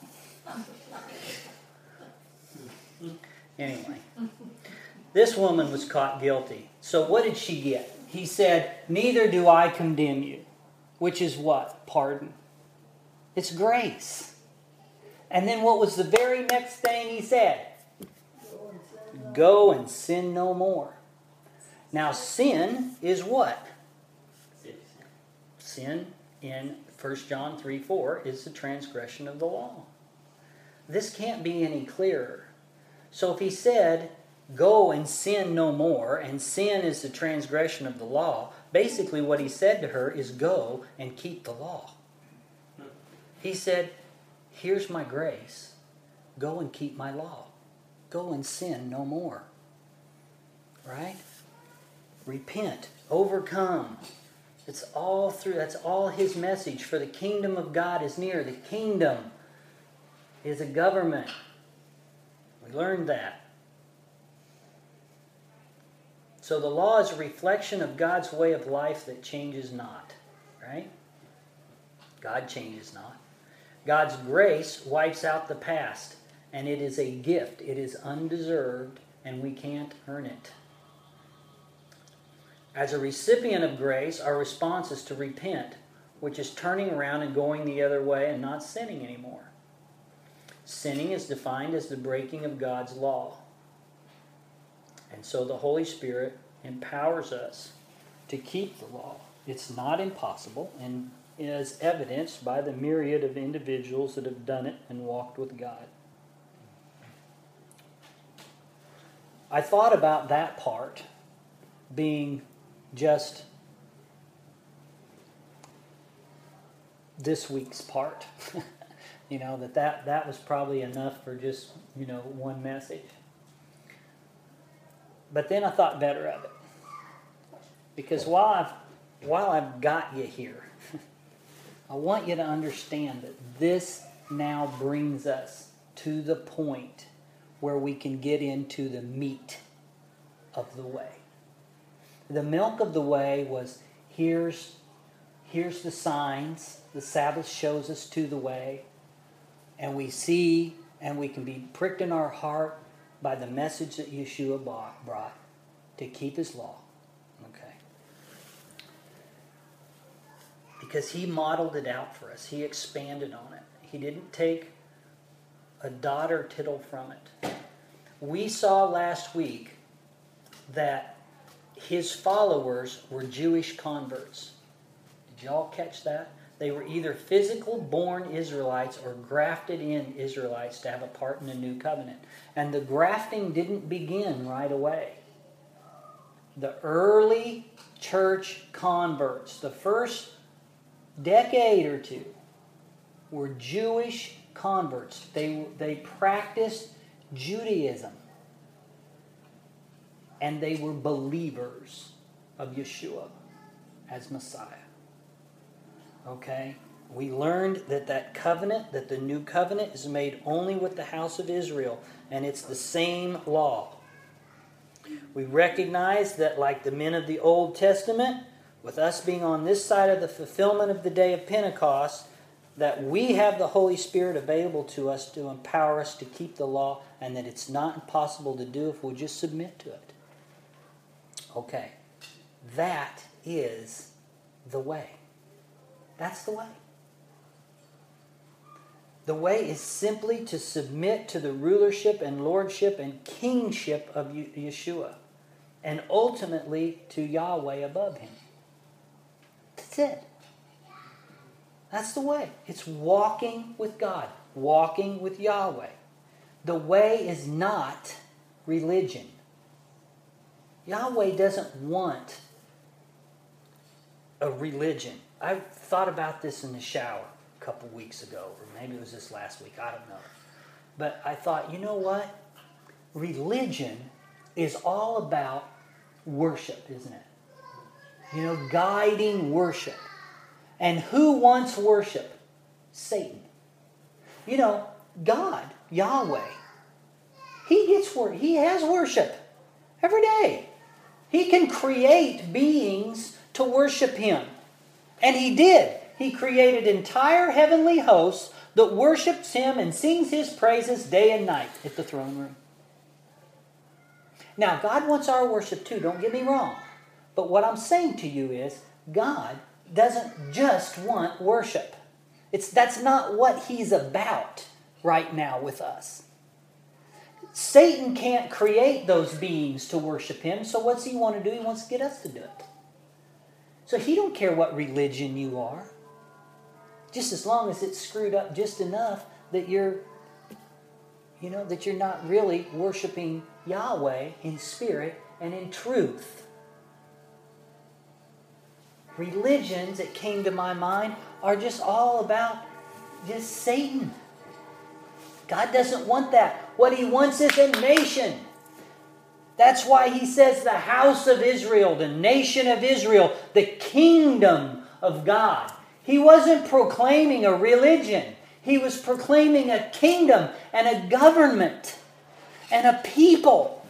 Anyway, this woman was caught guilty. So what did she get? He said, "Neither do I condemn you," which is what? Pardon. It's grace. And then what was the very next thing he said? Go and sin no more. Now sin is what? Sin in 1 John 3:4 is the transgression of the law. This can't be any clearer. So if he said, go and sin no more, and sin is the transgression of the law, basically what he said to her is go and keep the law. He said, here's my grace. Go and keep my law. Go and sin no more. Right? Repent. Overcome. It's all through. That's all his message. For the kingdom of God is near. The kingdom is a government. We learned that. So the law is a reflection of God's way of life that changes not. Right? God changes not. God's grace wipes out the past. And it is a gift. It is undeserved. And we can't earn it. As a recipient of grace, our response is to repent, which is turning around and going the other way and not sinning anymore. Sinning is defined as the breaking of God's law. And so the Holy Spirit empowers us to keep the law. It's not impossible, and is evidenced by the myriad of individuals that have done it and walked with God. I thought about that part being just this week's part. that was probably enough for just, one message. But then I thought better of it. Because while I've got you here I want you to understand that this now brings us to the point where we can get into the meat of the way. The milk of the way was, here's the signs. The Sabbath shows us to the way. And we see and we can be pricked in our heart by the message that Yeshua brought to keep his law. Okay. Because he modeled it out for us. He expanded on it. He didn't take a dot or tittle from it. We saw last week that his followers were Jewish converts. Did y'all catch that? They were either physical born Israelites or grafted in Israelites to have a part in the new covenant. And the grafting didn't begin right away. The early church converts, the first decade or two, were Jewish converts. They practiced Judaism. And they were believers of Yeshua as Messiah. Okay? We learned that covenant, that the new covenant is made only with the house of Israel. And it's the same law. We recognize that like the men of the Old Testament, with us being on this side of the fulfillment of the day of Pentecost, that we have the Holy Spirit available to us to empower us to keep the law, and that it's not impossible to do if we'll just submit to it. Okay. That is the way. That's the way. The way is simply to submit to the rulership and lordship and kingship of Yeshua. And ultimately to Yahweh above him. That's it. That's the way. It's walking with God. Walking with Yahweh. The way is not religion. Yahweh doesn't want a religion. I thought about this in the shower a couple weeks ago, or maybe it was this last week, I don't know. But I thought, you know what? Religion is all about worship, isn't it? You know, guiding worship. And who wants worship? Satan. You know, God, Yahweh, He has worship every day. He can create beings to worship Him. And He did. He created entire heavenly hosts that worships Him and sings His praises day and night at the throne room. Now, God wants our worship too, don't get me wrong. But what I'm saying to you is, God doesn't just want worship. That's not what He's about right now with us. Satan can't create those beings to worship Him, so what's he want to do? He wants to get us to do it. So He don't care what religion you are. Just as long as it's screwed up just enough that you're not really worshiping Yahweh in spirit and in truth. Religions that came to my mind are just all about just Satan. God doesn't want that. What He wants is a nation. That's why He says the house of Israel, the nation of Israel, the kingdom of God. He wasn't proclaiming a religion. He was proclaiming a kingdom and a government and a people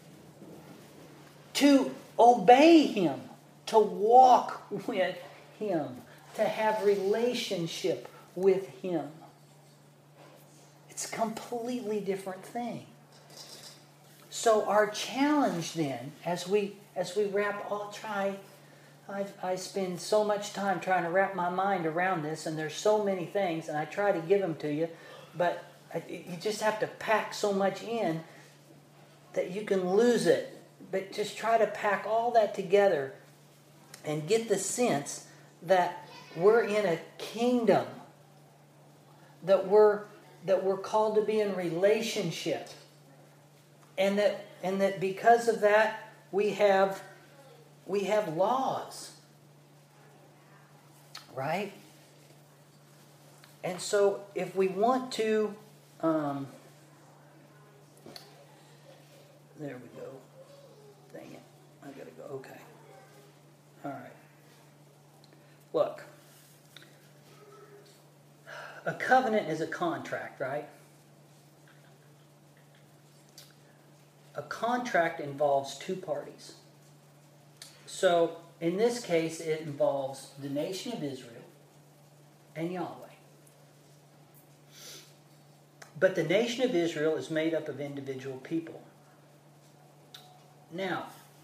to obey Him, to walk with Him, to have relationship with Him. It's a completely different thing. So our challenge then, as we wrap, I spend so much time trying to wrap my mind around this, and there's so many things, and I try to give them to you, but you just have to pack so much in that you can lose it. But just try to pack all that together and get the sense that we're in a kingdom, that we're called to be in relationship, and that because of that we have laws, right? And so if we want to, there we go. Dang it, I gotta go. Okay. All right. Look, a covenant is a contract, right? A contract involves two parties. So, in this case, it involves the nation of Israel and Yahweh. But the nation of Israel is made up of individual people. Now,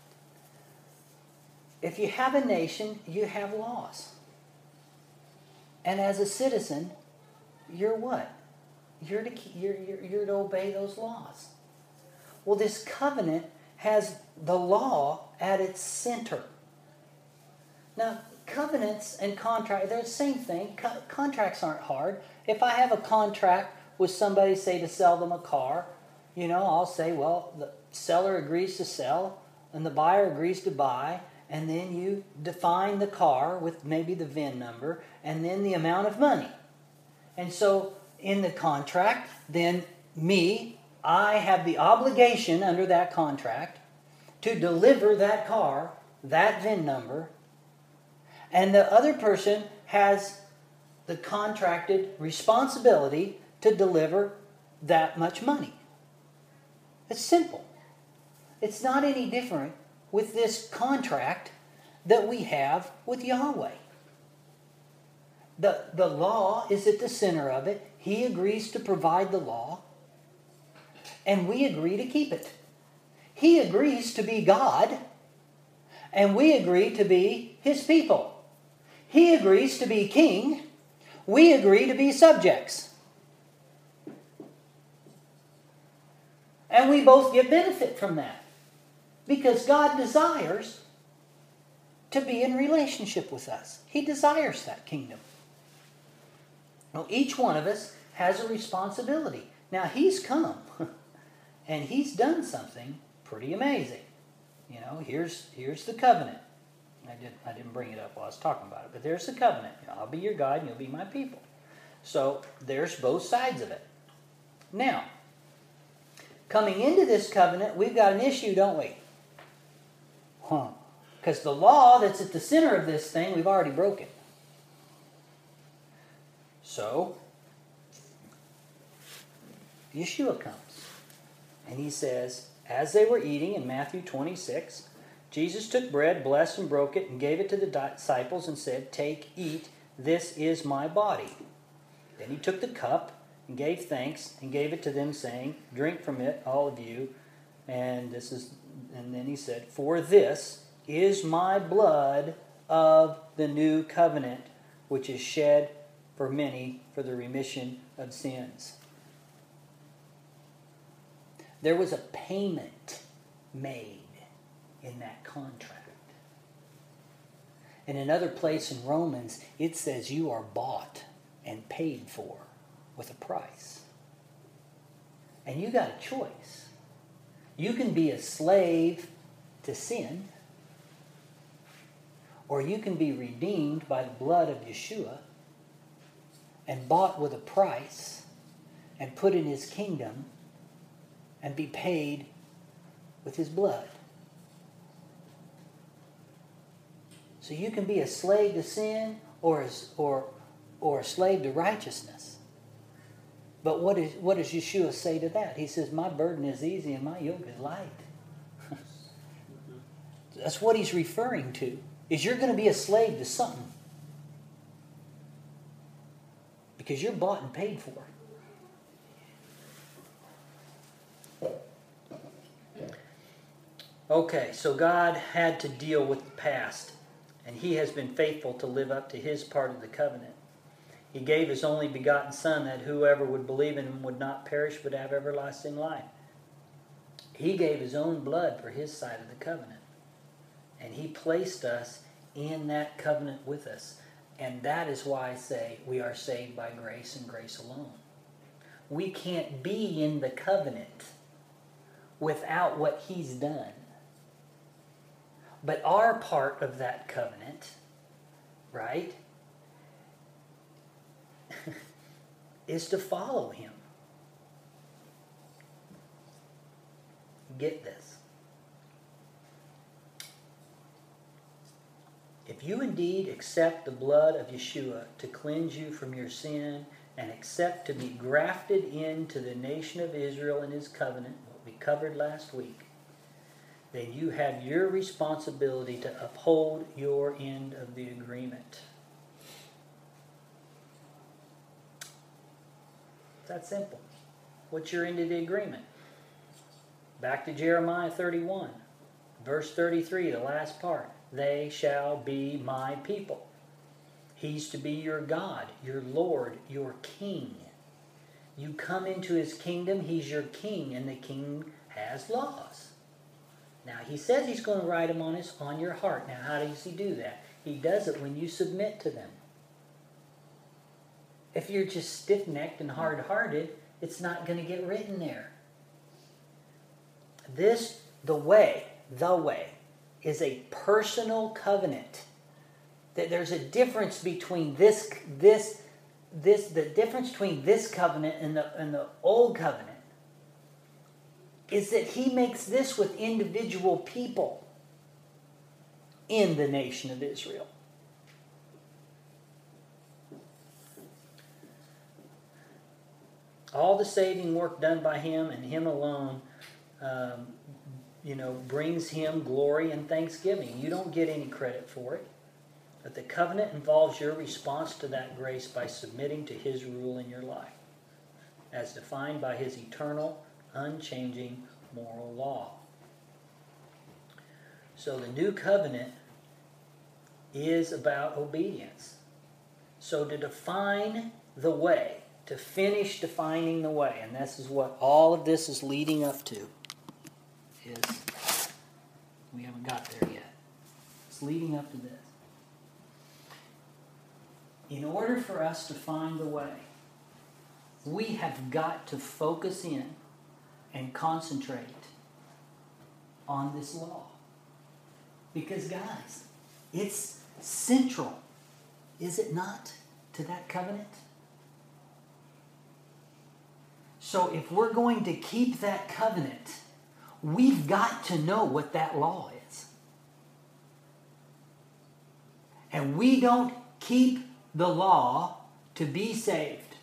if you have a nation, you have laws. And as a citizen, you're what? You're to obey those laws. Well, this covenant has the law at its center. Now, covenants and contracts, they're the same thing. Contracts aren't hard. If I have a contract with somebody, say, to sell them a car, I'll say, well, the seller agrees to sell and the buyer agrees to buy, and then you define the car with maybe the VIN number and then the amount of money. And so in the contract, then I have the obligation under that contract to deliver that car, that VIN number, and the other person has the contracted responsibility to deliver that much money. It's simple. It's not any different with this contract that we have with Yahweh. The law is at the center of it. He agrees to provide the law, and we agree to keep it. He agrees to be God, and we agree to be His people. He agrees to be king. We agree to be subjects. And we both get benefit from that. Because God desires to be in relationship with us. He desires that kingdom. Well, each one of us has a responsibility. Now, He's come and He's done something pretty amazing. Here's the covenant. I didn't bring it up while I was talking about it, but there's the covenant. I'll be your God and you'll be my people. So there's both sides of it. Now, coming into this covenant, we've got an issue, don't we? Because the law that's at the center of this thing, we've already broken. So, Yeshua comes. And He says, as they were eating in Matthew 26, Jesus took bread, blessed and broke it, and gave it to the disciples and said, "Take, eat, this is my body." Then He took the cup and gave thanks and gave it to them, saying, "Drink from it, all of you." And then He said, "For this is my blood of the new covenant, which is shed for many for the remission of sins." There was a payment made in that contract. In another place in Romans, it says you are bought and paid for with a price. And you got a choice. You can be a slave to sin, or you can be redeemed by the blood of Yeshua and bought with a price and put in His kingdom and be paid with His blood. So you can be a slave to sin or a slave to righteousness. But what does Yeshua say to that? He says, "My burden is easy and my yoke is light." That's what He's referring to. Is you're going to be a slave to something. Because you're bought and paid for. Okay, so God had to deal with the past. And He has been faithful to live up to His part of the covenant. He gave His only begotten Son that whoever would believe in Him would not perish but have everlasting life. He gave His own blood for His side of the covenant. And He placed us in that covenant with us. And that is why I say we are saved by grace and grace alone. We can't be in the covenant without what He's done. But our part of that covenant, right, is to follow Him. Get this. If you indeed accept the blood of Yeshua to cleanse you from your sin and accept to be grafted into the nation of Israel and his covenant, what we covered last week, then you have your responsibility to uphold your end of the agreement. It's that simple. What's your end of the agreement? Back to Jeremiah 31, verse 33, the last part. They shall be my people. He's to be your God, your Lord, your King. You come into his kingdom, he's your king, and the king has laws. Now, he says he's going to write them on your heart. Now, how does he do that? He does it when you submit to them. If you're just stiff-necked and hard-hearted, it's not going to get written there. The way, is a personal covenant. That there's a difference between the difference between this covenant and the old covenant is that he makes this with individual people in the nation of Israel. All the saving work done by him and him alone, brings him glory and thanksgiving. You don't get any credit for it. But the covenant involves your response to that grace by submitting to his rule in your life, as defined by his eternal, unchanging moral law. So the new covenant is about obedience. So to define the way, to finish defining the way, and this is what all of this is leading up to, is we haven't got there yet. It's leading up to this. In order for us to find the way, we have got to focus in and concentrate on this law. Because, guys, it's central, is it not, to that covenant? So if we're going to keep that covenant, we've got to know what that law is. And we don't keep the law to be saved.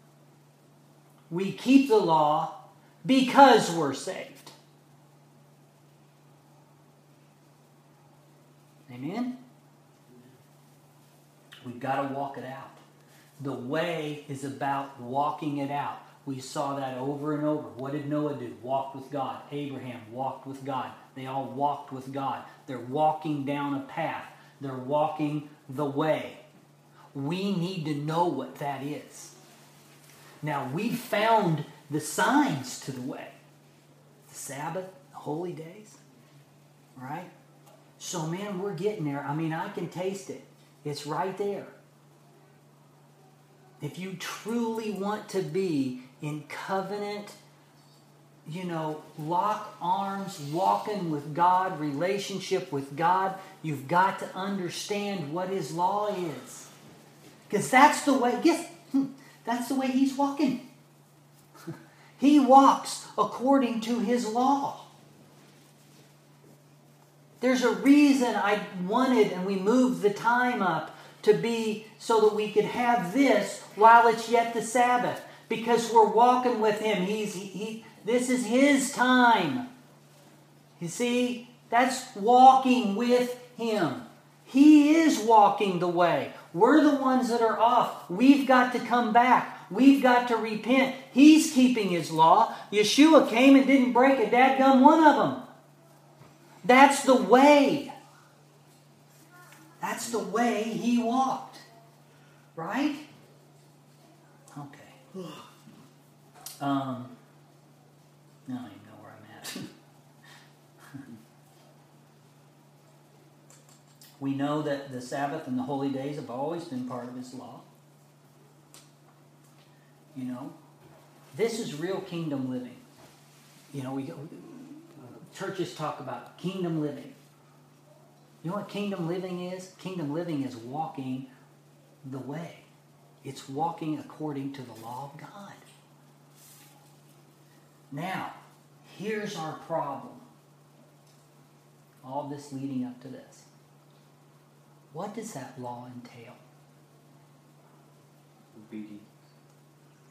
We keep the law because we're saved. Amen? We've got to walk it out. The way is about walking it out. We saw that over and over. What did Noah do? Walked with God. Abraham walked with God. They all walked with God. They're walking down a path. They're walking the way. We need to know what that is. Now, we've found the signs to the way. The Sabbath, the holy days. Right? So, man, we're getting there. I mean, I can taste it. It's right there. If you truly want to be in covenant, lock arms, walking with God, relationship with God, you've got to understand what his law is. Because that's the way, that's the way he's walking. He walks according to his law. There's a reason I wanted, and we moved the time up to be so that we could have this while it's yet the Sabbath. Because we're walking with him. This is his time. You see, that's walking with him. He is walking the way. We're the ones that are off. We've got to come back. We've got to repent. He's keeping his law. Yeshua came and didn't break a dadgum one of them. That's the way. That's the way he walked. Right? Okay. I don't even know where I'm at. We know that the Sabbath and the holy days have always been part of his law. This is real kingdom living. Churches talk about kingdom living. You know what kingdom living is? Kingdom living is walking the way. It's walking according to the law of God. Now, here's our problem. All this leading up to this. What does that law entail? Obedience.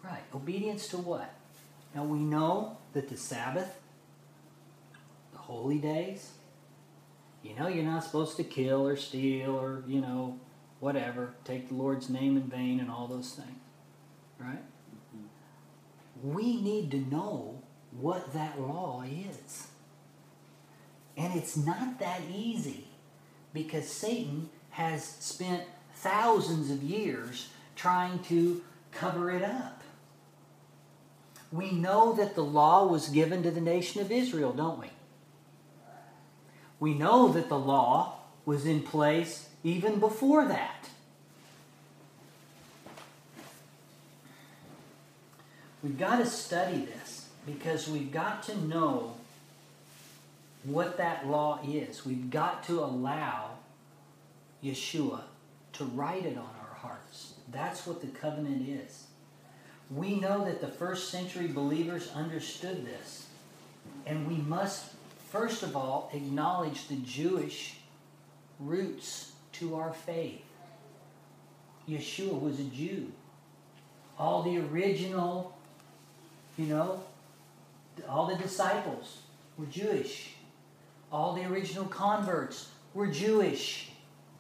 Right. Obedience to what? Now we know that the Sabbath, the holy days, you're not supposed to kill or steal or, whatever, take the Lord's name in vain and all those things. Right? Mm-hmm. We need to know what that law is. And it's not that easy because Satan has spent thousands of years trying to cover it up. We know that the law was given to the nation of Israel, don't we? We know that the law was in place even before that. We've got to study this because we've got to know what that law is. We've got to allow Yeshua to write it on our hearts. That's what the covenant is. We know that the first century believers understood this. And we must, first of all, acknowledge the Jewish roots to our faith. Yeshua was a Jew. All the original, all the disciples were Jewish. All the original converts were Jewish.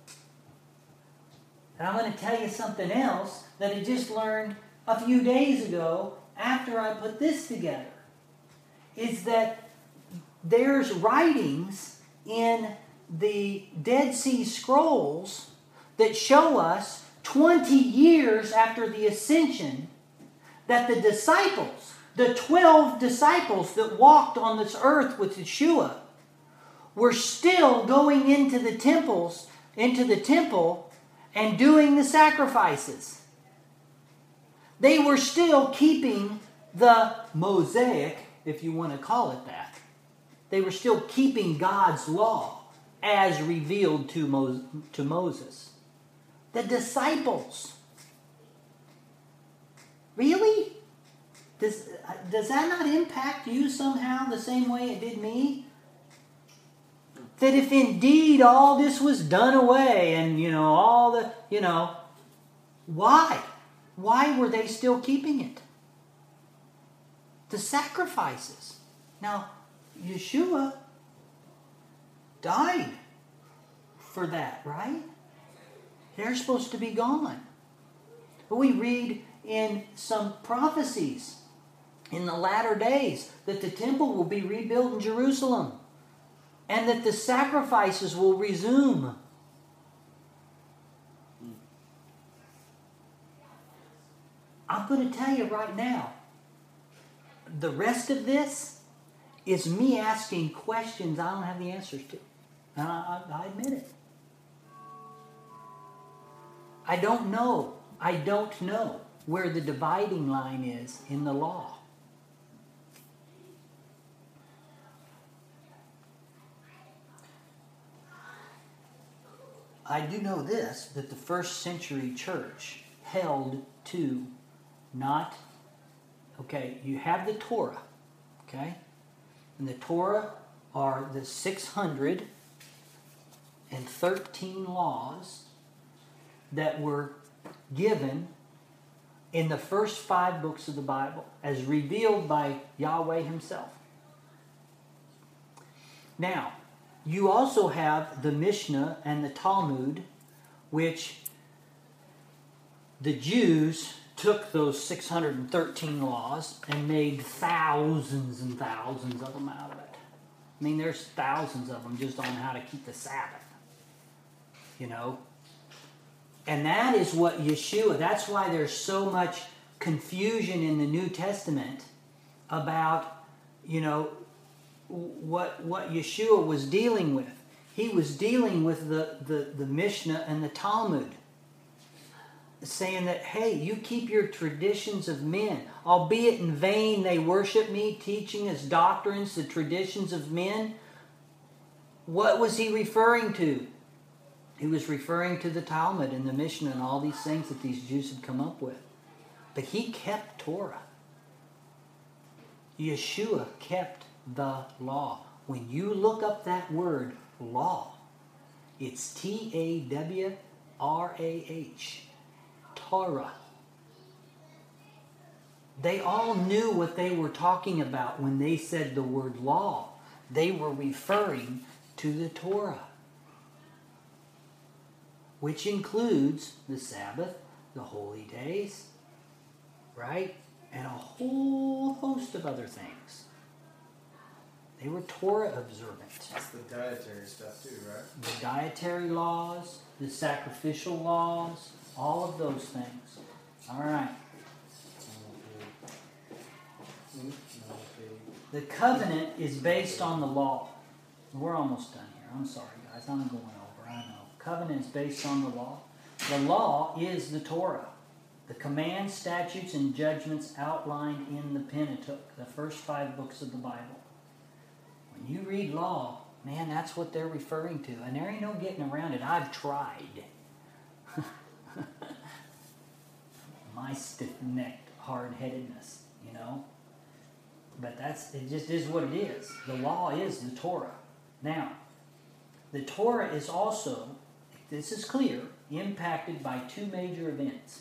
And I'm going to tell you something else that I just learned a few days ago after I put this together. Is that there's writings in the Dead Sea Scrolls that show us 20 years after the ascension that the disciples, the 12 disciples that walked on this earth with Yeshua, were still going into the temple and doing the sacrifices. They were still keeping the Mosaic, if you want to call it that. They were still keeping God's law as revealed to Moses. The disciples. Really? Does that not impact you somehow the same way it did me? That if indeed all this was done away and, why? Why were they still keeping it? The sacrifices. Now, Yeshua died for that, right? They're supposed to be gone. But we read in some prophecies in the latter days that the temple will be rebuilt in Jerusalem and that the sacrifices will resume. I'm going to tell you right now, the rest of this is me asking questions I don't have the answers to. And I admit it. I don't know where the dividing line is in the law. I do know this, that the first century church held to you have the Torah, okay? And the Torah are the 613 laws that were given in the first 5 books of the Bible as revealed by Yahweh himself. Now, you also have the Mishnah and the Talmud, which the Jews took those 613 laws and made thousands and thousands of them out of it. I mean, there's thousands of them just on how to keep the Sabbath. And that is what Yeshua, that's why there's so much confusion in the New Testament about, what Yeshua was dealing with. He was dealing with the Mishnah and the Talmud, saying that, hey, you keep your traditions of men, albeit in vain they worship me, teaching as doctrines the traditions of men. What was he referring to? He was referring to the Talmud and the Mishnah and all these things that these Jews had come up with. But he kept Torah. Yeshua kept the law. When you look up that word, law, it's T-A-W-R-A-H. Torah. They all knew what they were talking about when they said the word law. They were referring to the Torah, which includes the Sabbath, the holy days, right? And a whole host of other things. They were Torah observant. That's the dietary stuff too, right? The dietary laws, the sacrificial laws, all of those things. All right. The covenant is based on the law. We're almost done here. I'm sorry, guys. I'm going over. I know. Covenant is based on the law. The law is the Torah. The commands, statutes, and judgments outlined in the Pentateuch, the first 5 books of the Bible. When you read law, man, that's what they're referring to. And there ain't no getting around it. I've tried. My stiff-necked hard-headedness, you know. But it just is what it is. The law is the Torah. Now, the Torah is also, this is clear, impacted by 2 major events.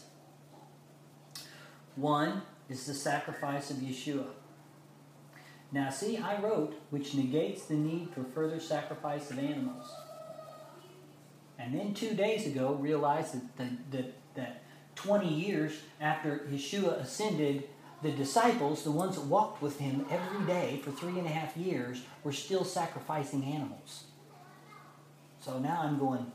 One is the sacrifice of Yeshua. Now see, I wrote, which negates the need for further sacrifice of animals. And then 2 days ago realized that 20 years after Yeshua ascended, the disciples, the ones that walked with him every day for 3.5 years, were still sacrificing animals. So now I'm going,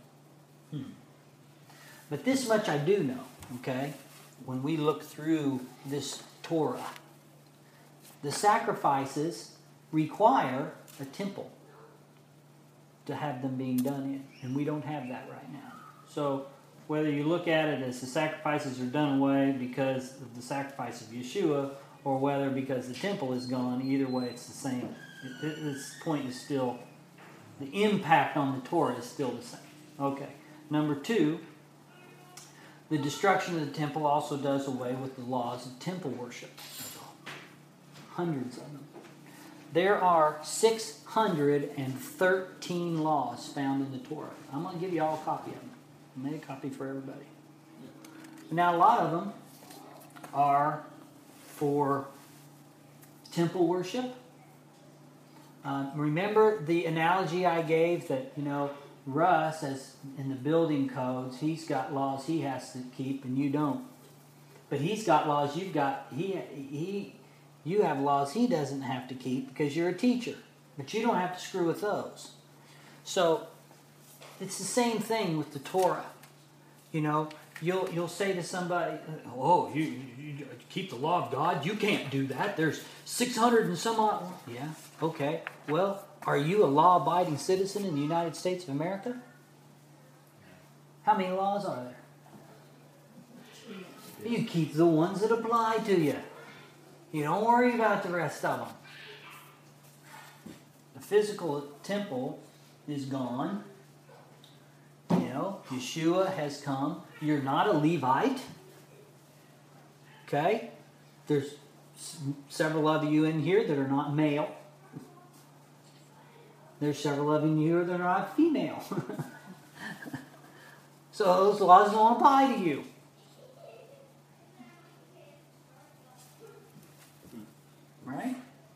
But this much I do know, okay? When we look through this Torah, the sacrifices require a temple to have them being done in. And we don't have that right now. So whether you look at it as the sacrifices are done away because of the sacrifice of Yeshua, or whether because the temple is gone, either way it's the same. This point is still, the impact on the Torah is still the same. Okay. Number 2, the destruction of the temple also does away with the laws of temple worship. Hundreds of them. There are 613 laws found in the Torah. I'm going to give you all a copy of them. I made a copy for everybody. Now, a lot of them are for temple worship. Remember the analogy I gave that, Russ, as in the building codes, he's got laws he has to keep and you don't. But he's got laws you have laws he doesn't have to keep because you're a teacher. But you don't have to screw with those. So it's the same thing with the Torah. You'll say to somebody, "Oh, you keep the law of God? You can't do that. There's 600 and some odd." Yeah, okay. Well, are you a law-abiding citizen in the United States of America? How many laws are there? You keep the ones that apply to you. You don't worry about the rest of them. The physical temple is gone. Yeshua has come. You're not a Levite. Okay? There's several of you in here that are not male. There's several of you here that are not female. So those laws don't apply to you. Right?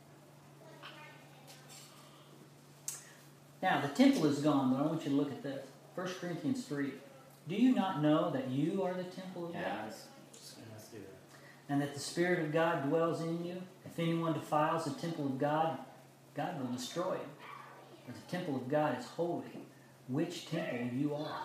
Now, the temple is gone, but I want you to look at this. 1 Corinthians 3. Do you not know that you are the temple of God? Yeah, let's do that. And that the Spirit of God dwells in you? If anyone defiles the temple of God, God will destroy him. For the temple of God is holy, which temple you are.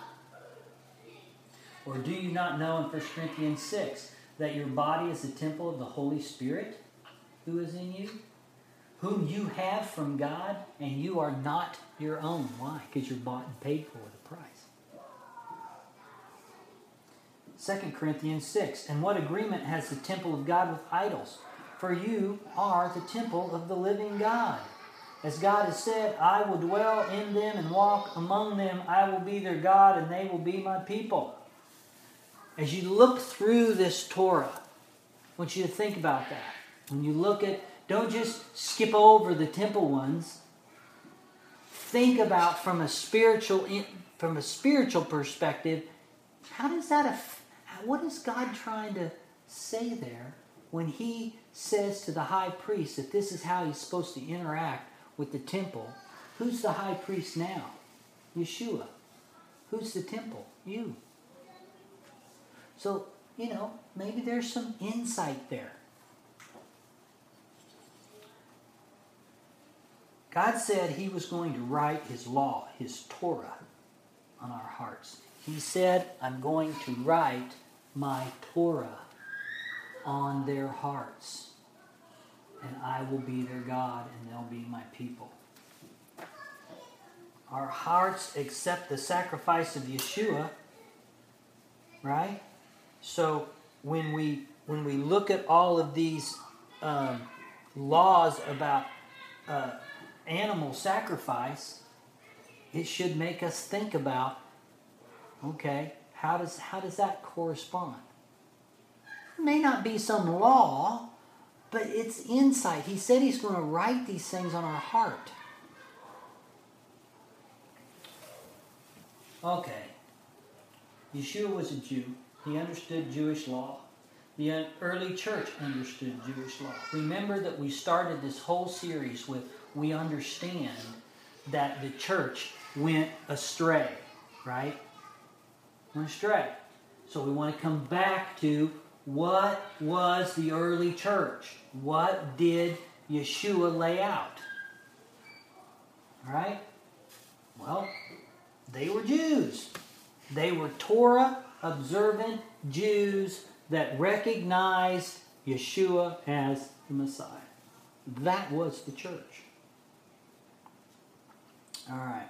Or do you not know in 1 Corinthians 6 that your body is the temple of the Holy Spirit who is in you? Whom you have from God, and you are not your own. Why? Because you're bought and paid for with a price. 2 Corinthians 6. And what agreement has the temple of God with idols? For you are the temple of the living God. As God has said, I will dwell in them and walk among them. I will be their God, and they will be my people. As you look through this Torah, I want you to think about that. When you look at, don't just skip over the temple ones. Think about from a spiritual perspective, how does that what is God trying to say there when he says to the high priest that this is how he's supposed to interact with the temple, who's the high priest now? Yeshua. Who's the temple? You. So, maybe there's some insight there. God said he was going to write his law, his Torah, on our hearts. He said, I'm going to write my Torah on their hearts. And I will be their God, and they'll be my people. Our hearts accept the sacrifice of Yeshua, right? So when we look at all of these laws about animal sacrifice, it should make us think about, okay, how does that correspond? It may not be some law, but it's insight. He said he's going to write these things on our heart. Okay. Yeshua was a Jew. He understood Jewish law. The early church understood Jewish law. Remember that we started this whole series with, we understand that the church went astray, right? Went astray. So we want to come back to, what was the early church? What did Yeshua lay out? All right? Well, they were Jews. They were Torah-observant Jews that recognized Yeshua as the Messiah. That was the church. All right.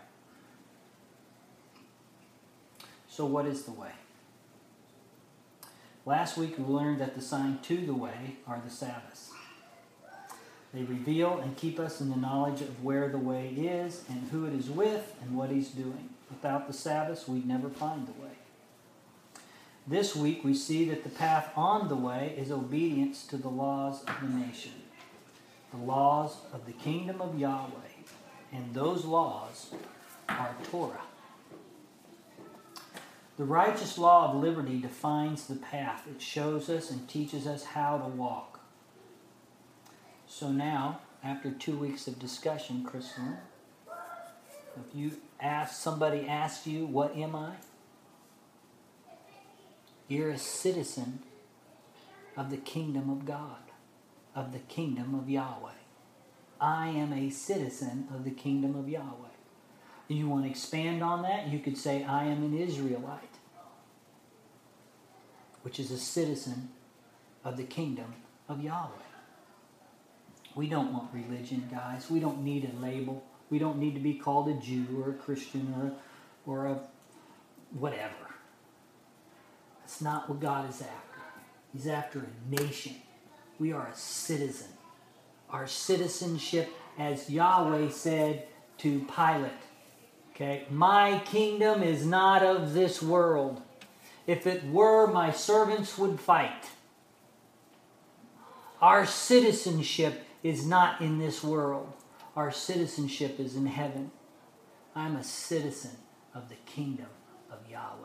So what is the way? Last week we learned that the sign to the way are the Sabbaths. They reveal and keep us in the knowledge of where the way is and who it is with and what he's doing. Without the Sabbaths, we'd never find the way. This week we see that the path on the way is obedience to the laws of the nation. The laws of the kingdom of Yahweh. And those laws are Torah. The righteous law of liberty defines the path. It shows us and teaches us how to walk. So now, after 2 weeks of discussion, Crystal, if somebody asked you, what am I? You're a citizen of the kingdom of God, of the kingdom of Yahweh. I am a citizen of the kingdom of Yahweh. You want to expand on that? You could say, I am an Israelite, which is a citizen of the kingdom of Yahweh. We don't want religion, guys. We don't need a label. We don't need to be called a Jew or a Christian or a whatever. That's not what God is after. He's after a nation. We are a citizen. Our citizenship, as Yahweh said to Pilate, okay, my kingdom is not of this world. If it were, my servants would fight. Our citizenship is not in this world. Our citizenship is in heaven. I'm a citizen of the kingdom of Yahweh.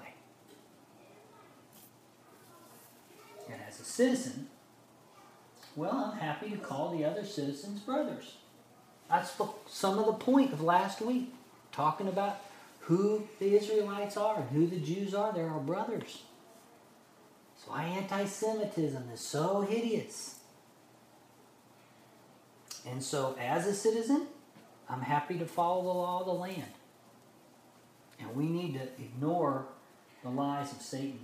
And as a citizen, well, I'm happy to call the other citizens brothers. That's some of the point of last week, talking about who the Israelites are and who the Jews are. They're our brothers. That's why anti-Semitism is so hideous. And so, as a citizen, I'm happy to follow the law of the land. And we need to ignore the lies of Satan.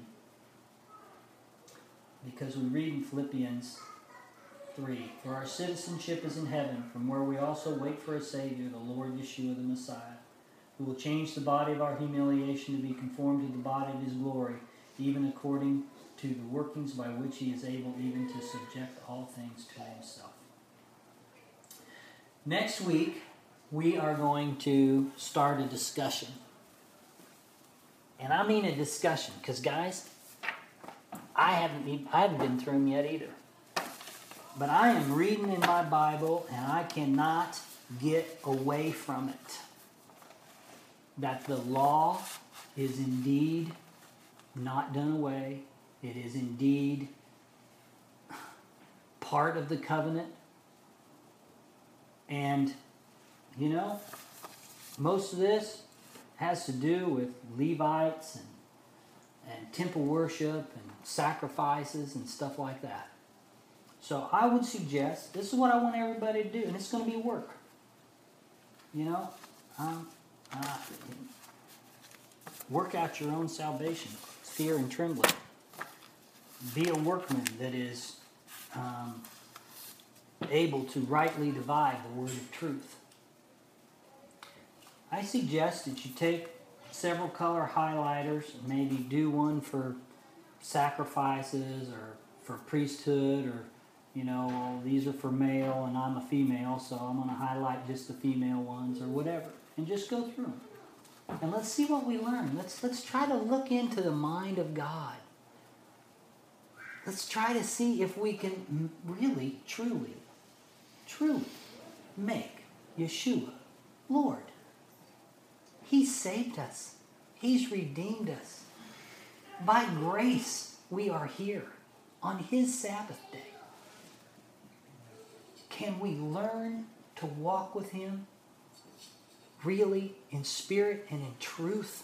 Because we read in Philippians 3, for our citizenship is in heaven, from where we also wait for a Savior, the Lord Yeshua the Messiah, who will change the body of our humiliation to be conformed to the body of his glory, even according to the workings by which he is able even to subject all things to himself. Next week, we are going to start a discussion. And I mean a discussion, because guys, I haven't been through them yet either. But I am reading in my Bible, and I cannot get away from it. That the law is indeed not done away. It is indeed part of the covenant. And, you know, most of this has to do with Levites and temple worship and sacrifices and stuff like that. So I would suggest, this is what I want everybody to do, and it's going to be work. You know, work out your own salvation, fear and trembling. Be a workman that is able to rightly divide the word of truth. I suggest that you take several color highlighters, maybe do one for sacrifices or for priesthood, or, you know, these are for male and I'm a female, so I'm going to highlight just the female ones or whatever, and just go through them. And let's see what we learn. Let's try to look into the mind of God. Let's try to see if we can really, truly make Yeshua Lord. He saved us. He's redeemed us. By grace, we are here on His Sabbath day. Can we learn to walk with Him really in spirit and in truth?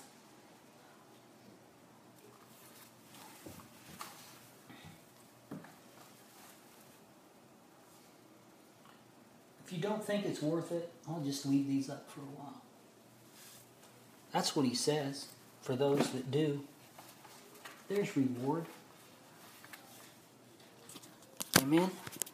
If you don't think it's worth it, I'll just leave these up for a while. That's what He says for those that do. There's reward. Amen.